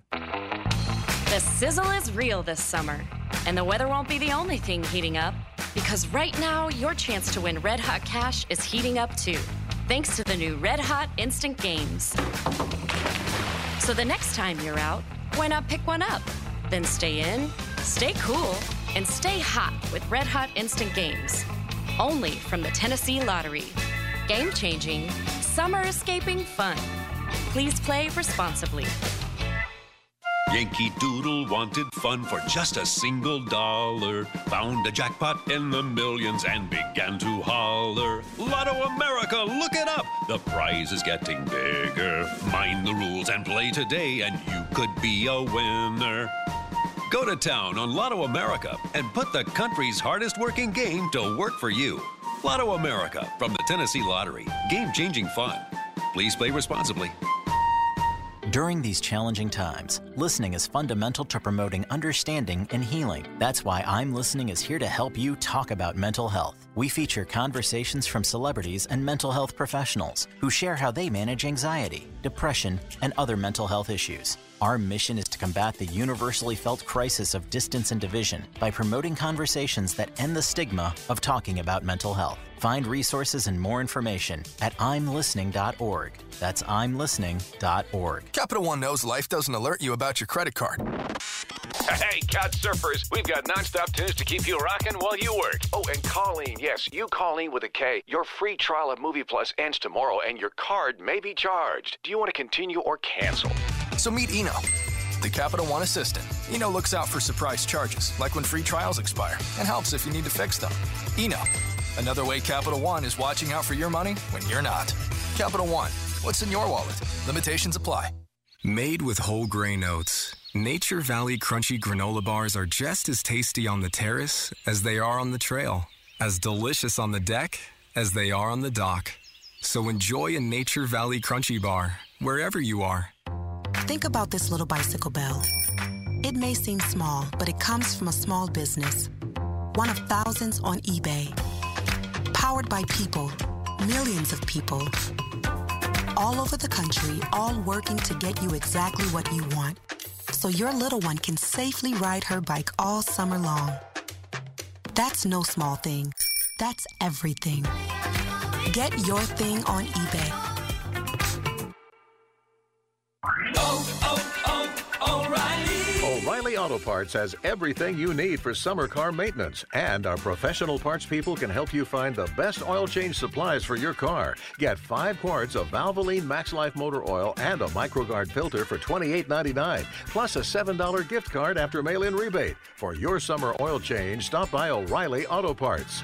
ESPN. The sizzle is real this summer, and the weather won't be the only thing heating up, because right now your chance to win Red Hot Cash is heating up too, thanks to the new Red Hot Instant Games. So the next time you're out, why not pick one up? Then stay in, stay cool, and stay hot with Red Hot Instant Games. Only from the Tennessee Lottery. Game-changing, summer-escaping fun. Please play responsibly. Yankee Doodle wanted fun for just a single $1. Found a jackpot in the millions and began to holler. Lotto America, look it up! The prize is getting bigger. Mind the rules and play today, and you could be a winner. Go to town on Lotto America and put the country's hardest working game to work for you. Lotto America from the Tennessee Lottery. Game-changing fun. Please play responsibly. During these challenging times, listening is fundamental to promoting understanding and healing. That's why I'm Listening is here to help you talk about mental health. We feature conversations from celebrities and mental health professionals who share how they manage anxiety, depression, and other mental health issues. Our mission is to combat the universally felt crisis of distance and division by promoting conversations that end the stigma of talking about mental health. Find resources and more information at imlistening.org. That's imlistening.org. Capital One knows life doesn't alert you about your credit card. Hey, couch surfers, we've got nonstop tunes to keep you rocking while you work. Oh, and Colleen, yes, you Colleen with a K. Your free trial of Movie Plus ends tomorrow, and your card may be charged. Do you want to continue or cancel? So meet Eno, the Capital One assistant. Eno looks out for surprise charges, like when free trials expire, and helps if you need to fix them. Eno, another way Capital One is watching out for your money when you're not. Capital One, what's in your wallet? Limitations apply. Made with whole grain oats, Nature Valley Crunchy Granola Bars are just as tasty on the terrace as they are on the trail, as delicious on the deck as they are on the dock. So enjoy a Nature Valley Crunchy Bar wherever you are. Think about this little bicycle bell. It may seem small, but it comes from a small business. One of thousands on eBay. Powered by people, millions of people. All over the country, all working to get you exactly what you want. So your little one can safely ride her bike all summer long. That's no small thing. That's everything. Get your thing on eBay. O'Reilly Auto Parts has everything you need for summer car maintenance, and our professional parts people can help you find the best oil change supplies for your car. Get 5 quarts of Valvoline Max Life motor oil and a MicroGuard filter for $28.99, plus a $7 gift card after mail-in rebate. For your summer oil change, stop by O'Reilly Auto Parts.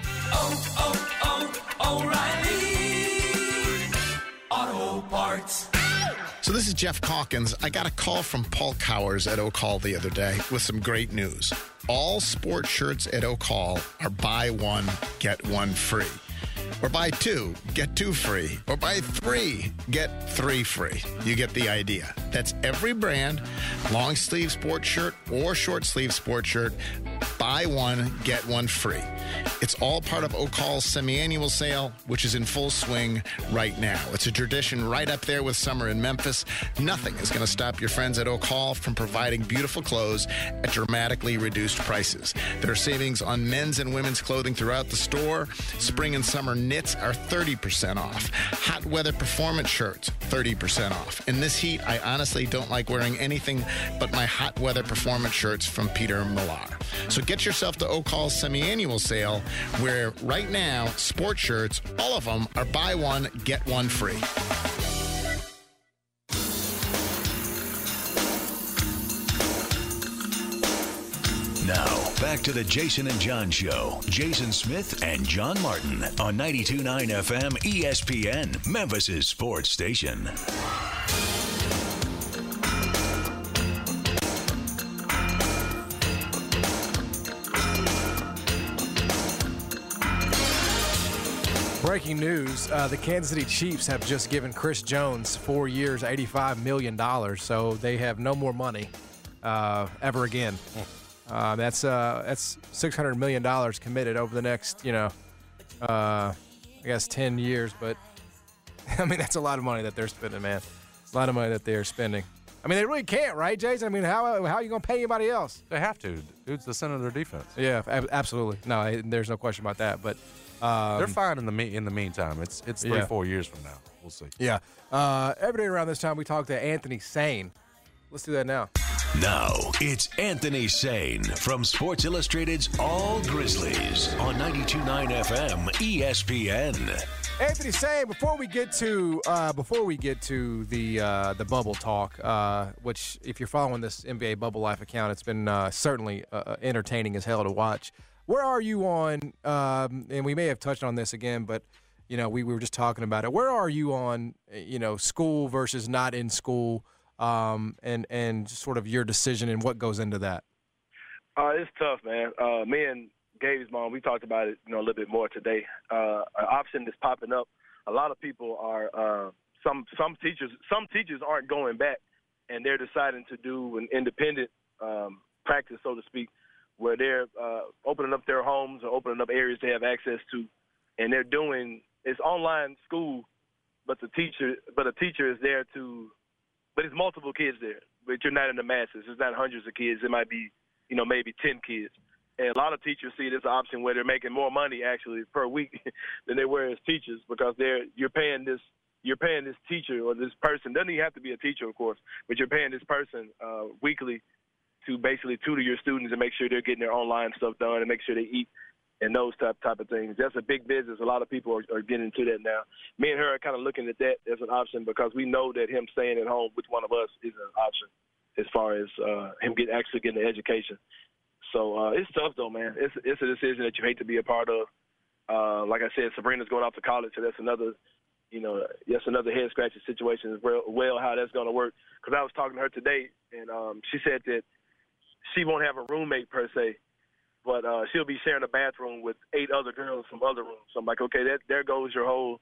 O'Reilly Auto Parts. So this is Jeff Calkins. I got a call from Paul Cowers at O'Call the other day with some great news. All sports shirts at O'Call are buy one, get one free. Or buy 2, get 2 free. Or buy 3, get 3 free. You get the idea. That's every brand, long sleeve sports shirt or short sleeve sports shirt. Buy one, get one free. It's all part of O'Call's semi-annual sale, which is in full swing right now. It's a tradition right up there with summer in Memphis. Nothing is going to stop your friends at O'Call from providing beautiful clothes at dramatically reduced prices. There are savings on men's and women's clothing throughout the store. Spring and summer knits are 30% off. Hot weather performance shirts, 30% off. In this heat, I honestly don't like wearing anything but my hot weather performance shirts from Peter Millar. So get yourself to O'Call's semi-annual sale sale where right now, sports shirts, all of them are buy one, get one free. Now, back to the Jason and John Show. Jason Smith and John Martin on 92.9 FM ESPN, Memphis' sports station. Breaking news, the Kansas City Chiefs have just given Chris Jones 4 years, $85 million, so they have no more money ever again. That's $600 million committed over the next, I guess 10 years. But, I mean, that's a lot of money that they're spending, man. A lot of money that they're spending. I mean, they really can't, right, Jason? I mean, how are you going to pay anybody else? They have to. Dude's the center of their defense. Yeah, absolutely. No, there's no question about that. But they're fine in the meantime. It's 3-4 years from now. We'll see. Yeah. Every day around this time, we talk to Anthony Sane. Let's do that now. Now, it's Anthony Sane from Sports Illustrated's All Grizzlies on 92.9 FM ESPN. Anthony Sane, before we get to the bubble talk, which if you're following this NBA Bubble Life account, it's been certainly entertaining as hell to watch. Where are you on? And we may have touched on this again, but we were just talking about it. Where are you on? School versus not in school, and sort of your decision and what goes into that. It's tough, man. Me and Gabe's mom, we talked about it, a little bit more today. An option that's popping up. A lot of people are some teachers aren't going back, and they're deciding to do an independent practice, so to speak, where they're opening up their homes or opening up areas they have access to, and they're doing it's online school, but a teacher is there but it's multiple kids there, but you're not in the masses. It's not hundreds of kids. It might be maybe 10 kids. And a lot of teachers see this option where they're making more money actually per week than they were as teachers, because you're paying this teacher or this person, doesn't even have to be a teacher, of course, but you're paying this person weekly to basically tutor your students and make sure they're getting their online stuff done and make sure they eat and those type of things. That's a big business. A lot of people are getting into that now. Me and her are kind of looking at that as an option because we know that him staying at home, which one of us is an option as far as him actually getting the education. So it's tough though, man. It's a decision that you hate to be a part of. Like I said, Sabrina's going off to college, so that's another head scratching situation as well. How that's going to work? Because I was talking to her today, and she said that she won't have a roommate per se, but she'll be sharing a bathroom with 8 other girls from other rooms. So I'm like, okay, there goes your whole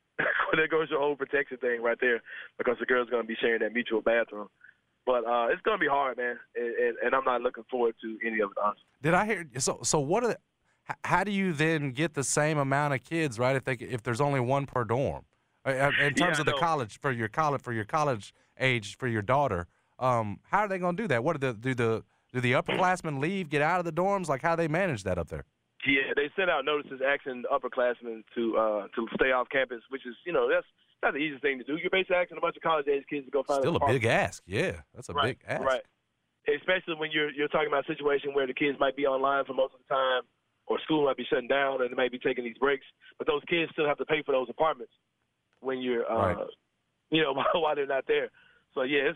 protection thing right there, because the girl's going to be sharing that mutual bathroom. But it's going to be hard, man, and I'm not looking forward to any of it, honestly. Did I hear? So what are the? How do you then get the same amount of kids, right? If there's only one per dorm, in terms of the college for your college age for your daughter, how are they going to do that? What do the upperclassmen leave, get out of the dorms? Like, how do they manage that up there? Yeah, they sent out notices asking the upperclassmen to stay off campus, which is that's not the easiest thing to do. You're basically asking a bunch of college-age kids to go find still a big ask. Yeah, that's a big ask. Right. Especially when you're talking about a situation where the kids might be online for most of the time, or school might be shutting down and they might be taking these breaks, but those kids still have to pay for those apartments when you're while they're not there. So yeah,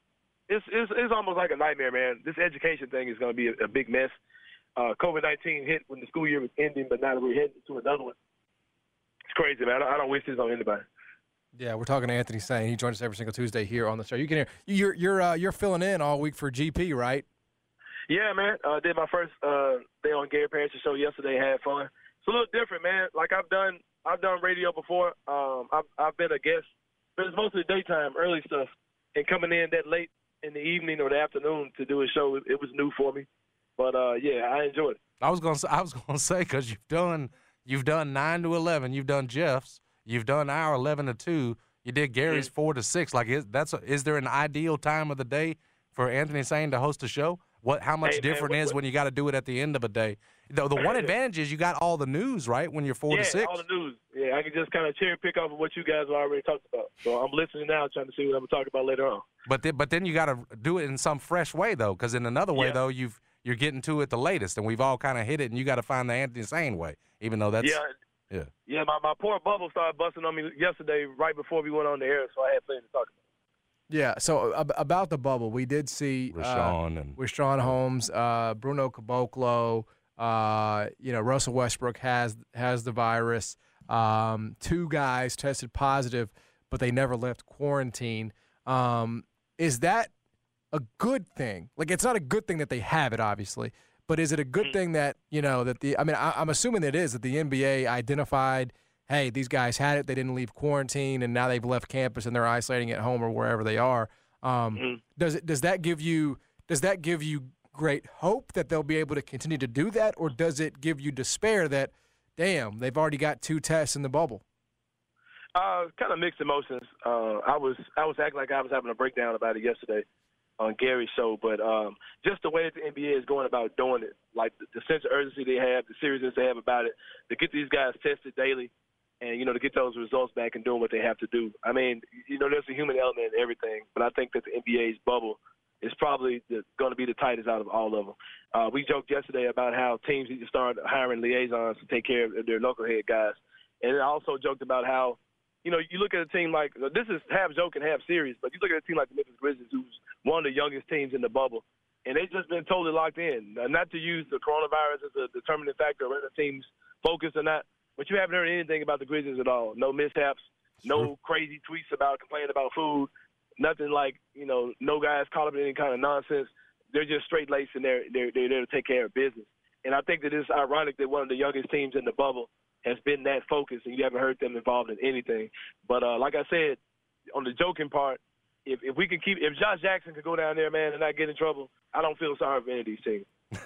it's almost like a nightmare, man. This education thing is going to be a big mess. COVID-19 hit when the school year was ending, but now that we're heading to another one, it's crazy, man. I don't wish this on anybody. Yeah, we're talking to Anthony Sane. He joins us every single Tuesday here on the show. You can hear you're filling in all week for GP, right? Yeah, man. Did my first day on Gary Parrish's show yesterday. Had fun. It's a little different, man. Like I've done radio before. I've been a guest, but it's mostly daytime, early stuff, and coming in that late in the evening or the afternoon to do a show, it was new for me. But yeah, I enjoyed it. I was gonna say because you've done 9 to 11, you've done Jeff's, you've done our 11 to 2, you did Gary's 4 to 6. Like is there an ideal time of the day for Anthony Sane to host a show? How much different is when you got to do it at the end of a day? The one advantage is you got all the news, right, when you're 4 to 6. Yeah, all the news. Yeah, I can just kind of cherry pick off of what you guys have already talked about. So I'm listening now, trying to see what I'm going to talk about later on. But then you got to do it in some fresh way, though, because in another way, though, you're getting to it the latest, and we've all kind of hit it, and you got to find the Anthony Sane way, even though that's Yeah, my poor bubble started busting on me yesterday right before we went on the air, so I had plenty to talk about. Yeah, so about the bubble, we did see Rashawn Holmes, Bruno Caboclo, Russell Westbrook has the virus. 2 guys tested positive, but they never left quarantine. Is that a good thing? Like, it's not a good thing that they have it, obviously, but is it a good thing that, I'm assuming it is, that the NBA identified, hey, these guys had it, they didn't leave quarantine, and now they've left campus and they're isolating at home or wherever they are. Does that give you great hope that they'll be able to continue to do that, or does it give you despair that, damn, they've already got 2 tests in the bubble? Kind of mixed emotions. I was acting like I was having a breakdown about it yesterday on Gary's show, but just the way that the NBA is going about doing it, like the sense of urgency they have, the seriousness they have about it, to get these guys tested daily and, to get those results back and doing what they have to do. I mean, there's a human element in everything, but I think that the NBA's bubble is probably going to be the tightest out of all of them. We joked yesterday about how teams need to start hiring liaisons to take care of their local head guys. And I also joked about how, you look at a team like, this is half joking, half serious, but you look at a team like the Memphis Grizzlies, who's one of the youngest teams in the bubble, and they've just been totally locked in. Not to use the coronavirus as a determining factor of whether the team's focused or not, but you haven't heard anything about the Grizzlies at all. No mishaps, no crazy tweets about complaining about food, nothing like, no guys caught up in any kind of nonsense. They're just straight-laced, and they're there to take care of business. And I think that it's ironic that one of the youngest teams in the bubble has been that focused, and you haven't heard them involved in anything. But like I said, on the joking part, if Josh Jackson could go down there, man, and not get in trouble, I don't feel sorry for any of these teams.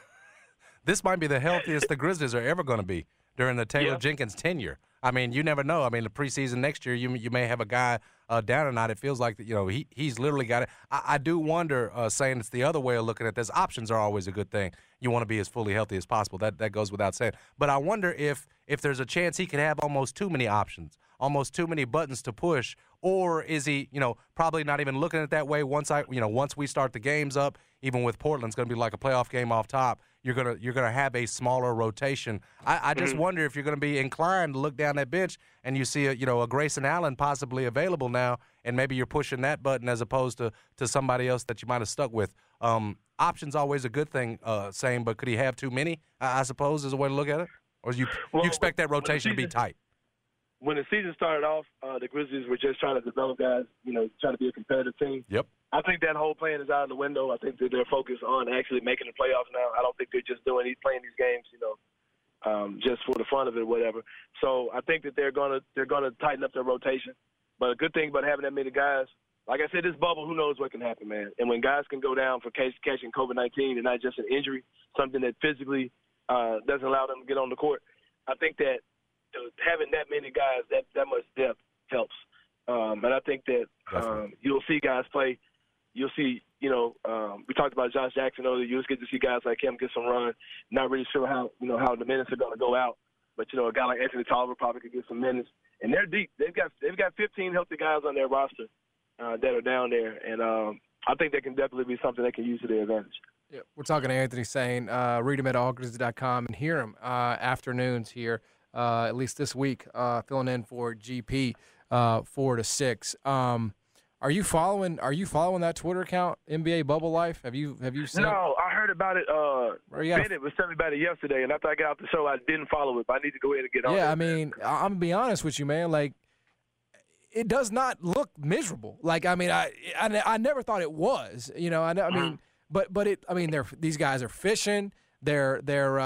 This might be the healthiest the Grizzlies are ever going to be during the Taylor Jenkins tenure. I mean, you never know. I mean, the preseason next year, you may have a guy down or not. It feels like that, he's literally got it. I do wonder, saying it's the other way of looking at this. Options are always a good thing. You want to be as fully healthy as possible. That goes without saying. But I wonder if there's a chance he could have almost too many options, almost too many buttons to push, or is he, probably not even looking at it that way. Once we start the games up, even with Portland, it's going to be like a playoff game off top. You're gonna have a smaller rotation. I just wonder if you're going to be inclined to look down that bench and you see a Grayson Allen possibly available now, and maybe you're pushing that button as opposed to somebody else that you might have stuck with. Options always a good thing, saying, but could he have too many? I suppose is a way to look at it. Or you expect that rotation to be tight? When the season started off, the Grizzlies were just trying to develop guys, trying to be a competitive team. Yep. I think that whole plan is out of the window. I think that they're focused on actually making the playoffs now. I don't think they're just playing these games, just for the fun of it or whatever. So I think that they're gonna tighten up their rotation. But a good thing about having that many guys, like I said, this bubble, who knows what can happen, man. And when guys can go down for catching COVID-19 and not just an injury, something that physically doesn't allow them to get on the court, I think that having that many guys, that much depth helps. And I think that you'll see guys play. You'll see, we talked about Josh Jackson earlier. You'll get to see guys like him get some run. Not really sure how the minutes are going to go out. But, a guy like Anthony Tolliver probably could get some minutes. And they're deep. They've got 15 healthy guys on their roster that are down there. And I think that can definitely be something they can use to their advantage. Yeah, we're talking to Anthony Sane. Read him at allgrizzlies.com and hear him afternoons here, at least this week, filling in for GP 4 to 6. Are you following that Twitter account, NBA Bubble Life? Have you seen? No, I heard about it. Bennett was telling me about it yesterday, and after I got off the show, I didn't follow it. But I need to go ahead and get on. Yeah, I mean, I'm gonna be honest with you, man. Like, it does not look miserable. Like, I mean, I never thought it was. I mean, but it. I mean, these guys are fishing. There's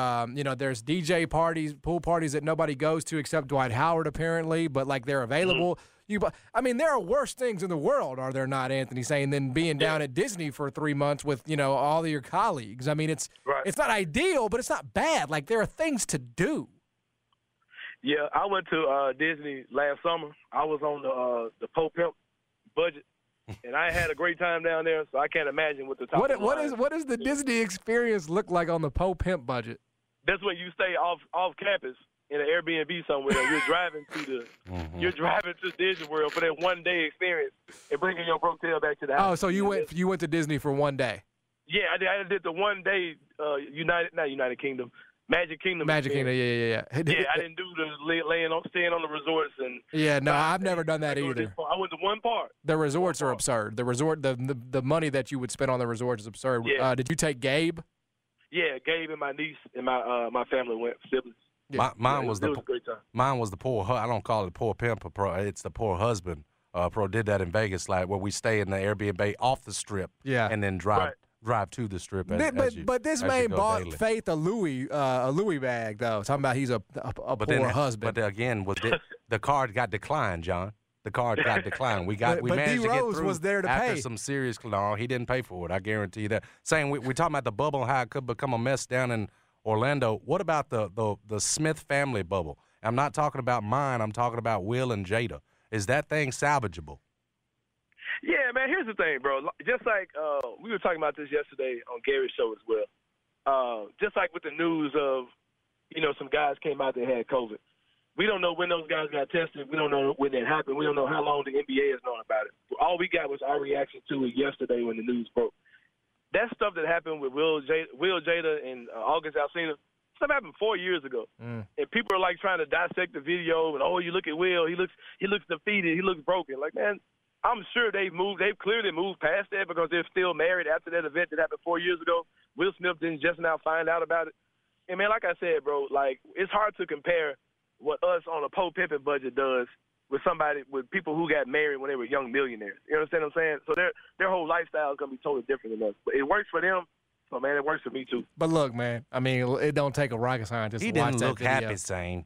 DJ parties, pool parties that nobody goes to except Dwight Howard apparently, but like they're available. I mean, there are worse things in the world, are there not, Anthony, saying than being down at Disney for 3 months with all of your colleagues. I mean, it's not ideal, but it's not bad. Like, there are things to do. Yeah, I went to Disney last summer. I was on the Pope Pimp budget. And I had a great time down there, so I can't imagine what the top. What does the Disney experience look like on the Pope Pimp budget? That's when you stay off campus in an Airbnb somewhere. You're driving to Disney World for that 1 day experience and bringing your broke tail back to the house. Oh, so you went to Disney for 1 day? Yeah, I did the 1 day not United Kingdom, Magic Kingdom. Magic Kingdom, yeah. Yeah, I didn't do the staying on the resorts and. Yeah, no, I've never done that either. I went to one part. The resorts are absurd. The money that you would spend on the resorts is absurd. Yeah. Did you take Gabe? Yeah, Gabe and my niece and my family went, siblings. Yeah. Mine was a great time. Mine was the poor. I don't call it the poor pimp. It's the poor husband. Pro did that in Vegas, like where we stay in the Airbnb off the strip. Yeah. And then drive to the strip. But this man bought daily. Faith a Louis bag though. Talking about he's a poor husband. But again, the card got declined, John. The card got declined. We managed to get through was there to after pay. some serious. No, he didn't pay for it. I guarantee you that. Saying we're talking about the bubble and how it could become a mess down in Orlando. What about the Smith family bubble? I'm not talking about mine. I'm talking about Will and Jada. Is that thing salvageable? Yeah, man. Here's the thing, bro. Just like we were talking about this yesterday on Gary's show as well. Just like with the news of, some guys came out that had COVID. We don't know when those guys got tested. We don't know when that happened. We don't know how long the NBA has known about it. All we got was our reaction to it yesterday when the news broke. That stuff that happened with Will Jada and August Alsina, stuff happened 4 years ago. And people are like trying to dissect the video and, you look at Will, he looks defeated, he looks broken. Like, man, I'm sure they've clearly moved past that because they're still married after that event that happened 4 years ago. Will Smith didn't just now find out about it. And man, like I said, bro, like it's hard to compare what us on a Poe Pimpin' budget does with people who got married when they were young millionaires. You understand what I'm saying? So their whole lifestyle is gonna be totally different than us. But it works for them. So man, it works for me too. But look, man, I mean, it don't take a rocket scientist He to watch didn't that look video. happy, saying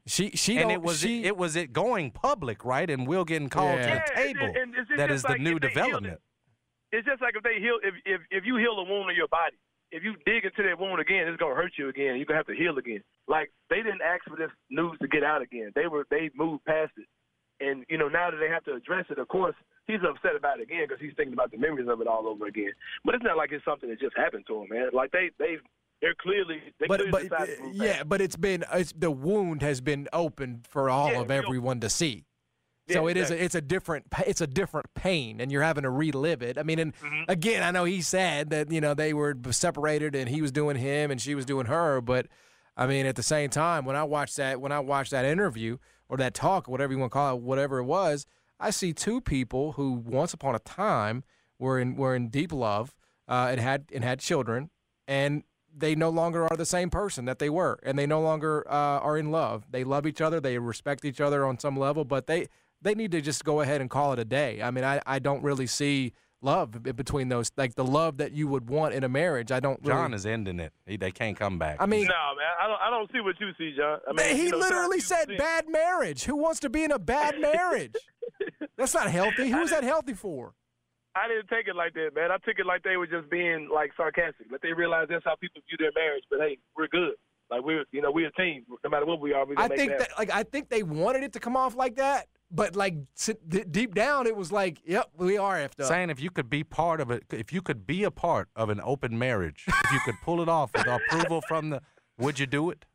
it was going public, right? And Will getting called to the table. And it's that just is like the new if they development. It's just like if they heal, if you heal a wound in your body, if you dig into that wound again, it's gonna hurt you again. You're gonna have to heal again. Like they didn't ask for this news to get out again. They moved past it, and now that they have to address it, of course he's upset about it again because he's thinking about the memories of it all over again. But it's not like it's something that just happened to him, man. Like they're clearly decided to move past. But the wound has been opened for all of everyone to see. So it's a different pain, and you're having to relive it. I mean, and again, I know he said that they were separated, and he was doing him, and she was doing her. But I mean, at the same time, when I watched that interview or that talk, whatever you want to call it, whatever it was, I see two people who once upon a time were in deep love and had children, and they no longer are the same person that they were, and they no longer are in love. They love each other, they respect each other on some level, but they need to just go ahead and call it a day. I mean, I don't really see love between those, like the love that you would want in a marriage. I don't. John is ending it. They can't come back. I mean, no, man, I don't see what you see, John. I mean, he literally said bad marriage. Who wants to be in a bad marriage? That's not healthy. Who's that healthy for? I didn't take it like that, man. I took it like they were just being like sarcastic. But they realized that's how people view their marriage. But hey, we're good. Like we're a team. No matter what we are, we're gonna make it happen. I think they wanted it to come off like that. But like deep down, it was like, yep, we are effed up. Saying if you could be part of it, if you could be a part of an open marriage, if you could pull it off with approval would you do it?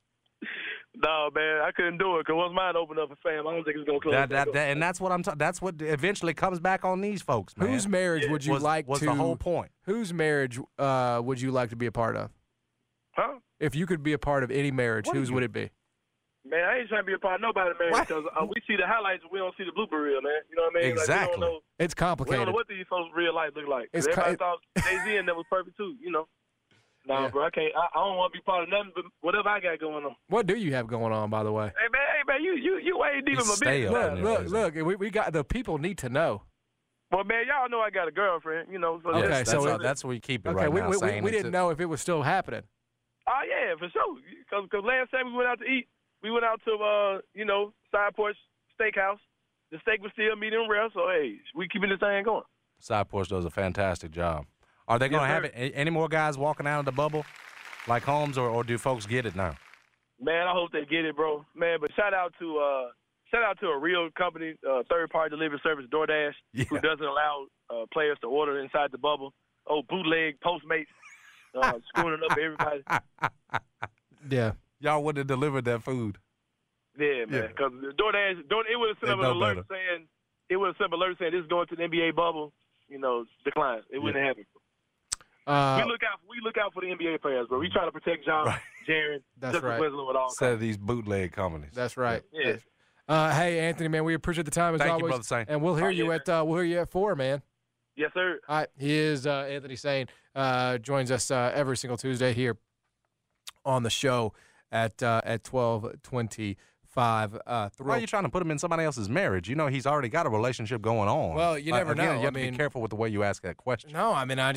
No, man, I couldn't do it because once mine opened up for fam, I don't think it's gonna close. And that's what I'm talking. That's what eventually comes back on these folks, man. Whose marriage would you was to? The whole point. Whose marriage would you like to be a part of? Huh? If you could be a part of any marriage, whose would it be? Man, I ain't trying to be a part of nobody's marriage because we see the highlights and we don't see the blooper reel, man. You know what I mean? Exactly. Like, we don't know, it's complicated. We don't know what these folks' real life look like. Everybody thought Jay-Z and that was perfect too, No, bro, I can't. I don't want to be part of nothing but whatever I got going on. What do you have going on, by the way? Hey, man, you way deep in my business. Look, we got the people need to know. Well, man, y'all know I got a girlfriend, So okay, that's where we keep it okay, right now. We didn't know if it was still happening. Oh, yeah, for sure. Because last time we went out to eat, we went out to, Side Porch Steakhouse. The steak was still medium rare, so, hey, we keeping this thing going. Side Porch does a fantastic job. Are they going to have any more guys walking out of the bubble like Holmes, or do folks get it now? Man, I hope they get it, bro. Man, but shout out to a real company, third-party delivery service, DoorDash, who doesn't allow players to order inside the bubble. Oh, bootleg Postmates, screwing up everybody. Yeah. Y'all wouldn't have delivered that food. Yeah, man, because DoorDash, it would have sent up an alert saying, this is going to the NBA bubble, decline. It wouldn't happen. We look out for the NBA players, bro. We try to protect John, Jaren, That's right. Winslow, and all. Instead of these bootleg companies. That's right. Yeah. Hey, Anthony, man, we appreciate the time as Thank always. you, Brother Sane. And we'll hear you at 4, man. Yes, sir. All right. He is Anthony Sane. Joins us every single Tuesday here on the show at 12:25. Why are you trying to put him in somebody else's marriage? You know he's already got a relationship going on. Well, you never know. You have to be careful with the way you ask that question. No, I mean,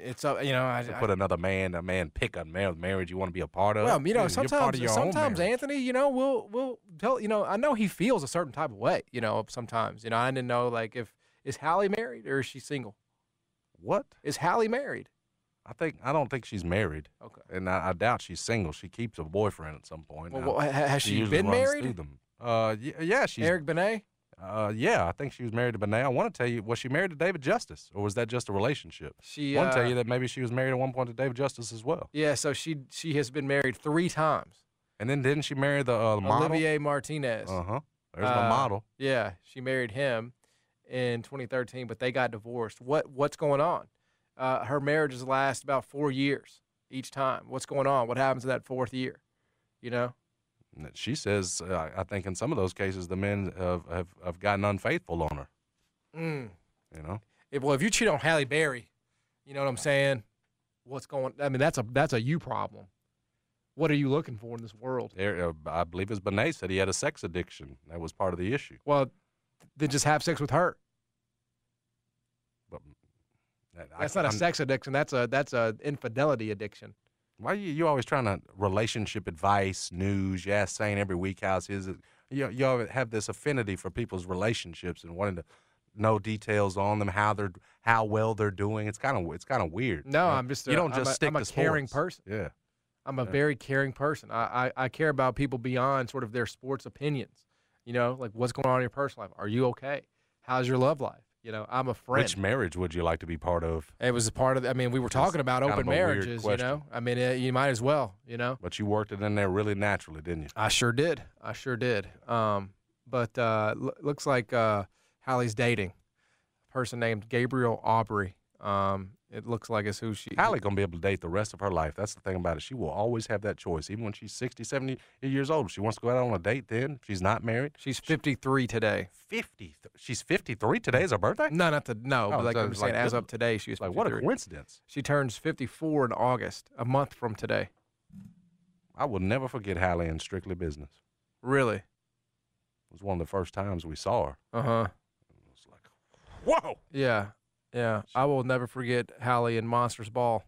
I put another man pick a marriage you want to be a part of. Well, you know, you're part of your own sometimes marriage. Anthony, you know, we'll tell, you know, I know he feels a certain type of way, you know, sometimes, you know, I didn't know, like, is Hallie married or is she single? What? Is Hallie married? I don't think she's married. Okay. And I doubt she's single. She keeps a boyfriend at some point. Well, has she usually been runs married? through them. Yeah, she's Eric Benet? Yeah, I think she was married to Benet. I want to tell you, was she married to David Justice, or was that just a relationship? I want to tell you that maybe she was married at one point to David Justice as well. Yeah, so she has been married 3 times. And then didn't she marry the model? Olivier Martinez. Uh-huh. There's the model. Yeah, she married him in 2013, but they got divorced. What's going on? Her marriages last about 4 years each time. What's going on? What happens in that 4th year? You know? She says, I think in some of those cases, the men have gotten unfaithful on her. Mm. You know? If you cheat on Halle Berry, you know what I'm saying? What's going – I mean, that's a you problem. What are you looking for in this world? I believe as Benet said, he had a sex addiction. That was part of the issue. Well, then just have sex with her. But that's not a sex addiction. That's a infidelity addiction. Why are you always trying to relationship advice, news? You ask Sane every week how's his. You have this affinity for people's relationships and wanting to know details on them, how well they're doing. It's kind of weird. No, right? I'm just you don't just stick I'm a to caring sports. person. Yeah, I'm a very caring person. I care about people beyond sort of their sports opinions. You know, like what's going on in your personal life. Are you okay? How's your love life? You know, I'm a friend. Which marriage would you like to be part of? It was a part of. I mean, we were talking about open marriages. You know, I mean, you might as well. You know, but you worked it in there really naturally, didn't you? I sure did. But looks like Hallie's dating a person named Gabriel Aubrey. It looks like it's who she. Hallie gonna be able to date the rest of her life. That's the thing about it. She will always have that choice, even when she's 60, 70 years old. If she wants to go out on a date, then she's not married. She's 53 today. 50. She's 53 today. Is her birthday? No, but like I'm saying, as of today, she was 53. Like what a coincidence. She turns 54 in August, a month from today. I will never forget Hallie in Strictly Business. Really? It was one of the first times we saw her. Uh-huh. It was like, whoa. Yeah. Yeah, I will never forget Hallie in Monsters Ball.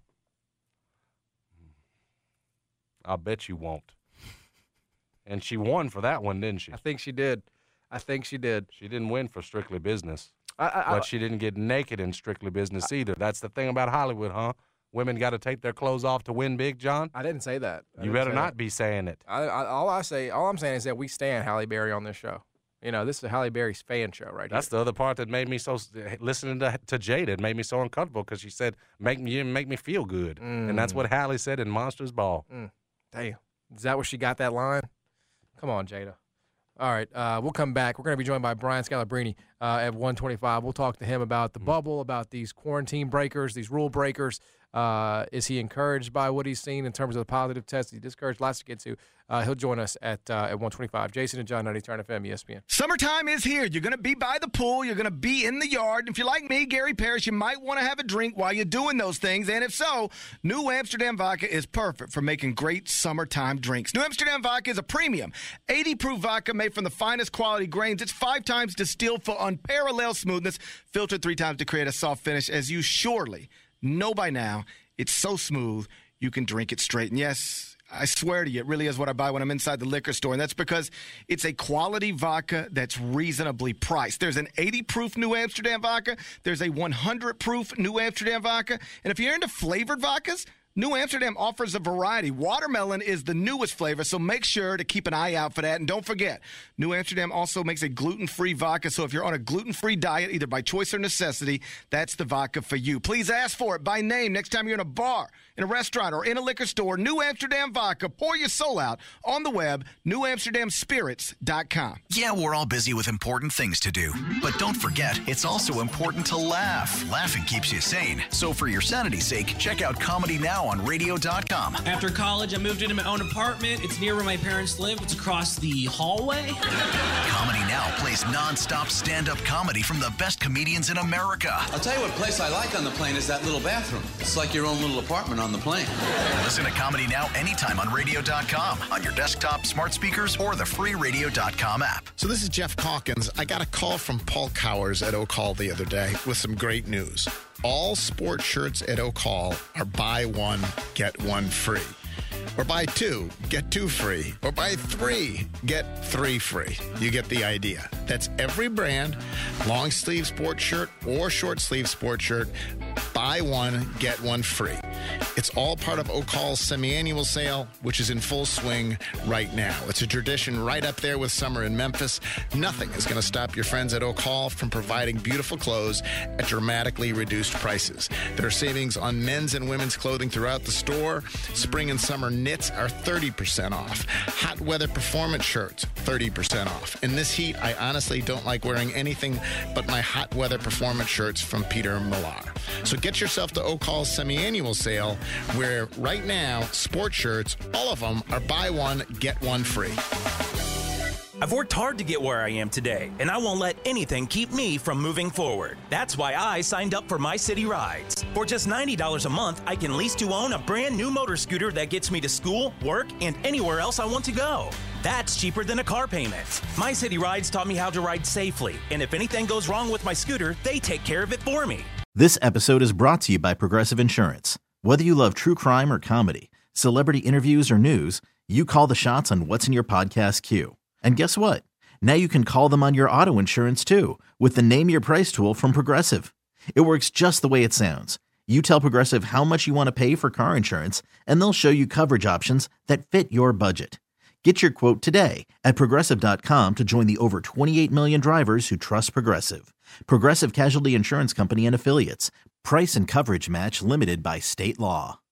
I bet you won't. And she won for that one, didn't she? I think she did. She didn't win for Strictly Business. But But she didn't get naked in Strictly Business either. That's the thing about Hollywood, huh? Women got to take their clothes off to win big, John? I didn't say that. You better not be saying it. All I'm saying is that we stand Halle Berry on this show. You know, this is Halle Berry's fan show right That's the other part that made me so, listening to Jada, it made me so uncomfortable because she said, make me feel good. And that's what Halle said in Monsters Ball. Damn. Is that where she got that line? Come on, Jada. All right, we'll come back. We're going to be joined by Brian Scalabrine at 1:25. We'll talk to him about the bubble, about these quarantine breakers, these rule breakers. Is he encouraged by what he's seen in terms of the positive tests? Is he discouraged? Lots to get to. He'll join us at 1:25. Jason and John, 90 Turn FM, ESPN. Summertime is here. You're going to be by the pool. You're going to be in the yard. If you're like me, Gary Parrish, you might want to have a drink while you're doing those things. And if so, New Amsterdam Vodka is perfect for making great summertime drinks. New Amsterdam Vodka is a premium 80-proof vodka made from the finest quality grains. It's 5 times distilled for unparalleled smoothness, filtered 3 times to create a soft finish, as you surely know by now. It's so smooth, you can drink it straight. And yes, I swear to you, it really is what I buy when I'm inside the liquor store. And that's because it's a quality vodka that's reasonably priced. There's an 80-proof New Amsterdam vodka. There's a 100-proof New Amsterdam vodka. And if you're into flavored vodkas, New Amsterdam offers a variety. Watermelon is the newest flavor, so make sure to keep an eye out for that. And don't forget, New Amsterdam also makes a gluten-free vodka, so if you're on a gluten-free diet, either by choice or necessity, that's the vodka for you. Please ask for it by name next time you're in a bar, in a restaurant, or in a liquor store. New Amsterdam Vodka. Pour your soul out on the web, newamsterdamspirits.com. Yeah, we're all busy with important things to do. But don't forget, it's also important to laugh. Laughing keeps you sane. So for your sanity's sake, check out Comedy Now on radio.com. After college, I moved into my own apartment. It's near where my parents live. It's across the hallway. Comedy Now plays non-stop stand-up comedy from the best comedians in America. I'll tell you what place I like on the plane is that little bathroom. It's like your own little apartment on the plane. Listen to Comedy Now anytime on radio.com, on your desktop, smart speakers, or the free radio.com app. So this is Jeff Calkins. I got a call from Paul Cowers at O'Call the other day with some great news. All sports shirts at O'Call are buy one, get one free. Or buy two, get two free. Or buy three, get three free. You get the idea. That's every brand, long sleeve sports shirt or short sleeve sports shirt. Buy one, get one free. It's all part of O'Call's semi-annual sale, which is in full swing right now. It's a tradition right up there with summer in Memphis. Nothing is going to stop your friends at O'Call from providing beautiful clothes at dramatically reduced prices. There are savings on men's and women's clothing throughout the store. Spring and summer knits are 30% off. Hot weather performance shirts, 30% off. In this heat, I honestly don't like wearing anything but my hot weather performance shirts from Peter Millar. So get yourself to O'Call's semi-annual sale, where right now, sports shirts, all of them are buy one, get one free. I've worked hard to get where I am today, and I won't let anything keep me from moving forward. That's why I signed up for My City Rides. For just $90 a month, I can lease to own a brand new motor scooter that gets me to school, work, and anywhere else I want to go. That's cheaper than a car payment. My City Rides taught me how to ride safely, and if anything goes wrong with my scooter, they take care of it for me. This episode is brought to you by Progressive Insurance. Whether you love true crime or comedy, celebrity interviews or news, you call the shots on what's in your podcast queue. And guess what? Now you can call them on your auto insurance too with the Name Your Price tool from Progressive. It works just the way it sounds. You tell Progressive how much you want to pay for car insurance, and they'll show you coverage options that fit your budget. Get your quote today at Progressive.com to join the over 28 million drivers who trust Progressive. Progressive Casualty Insurance Company and Affiliates. Price and coverage match limited by state law.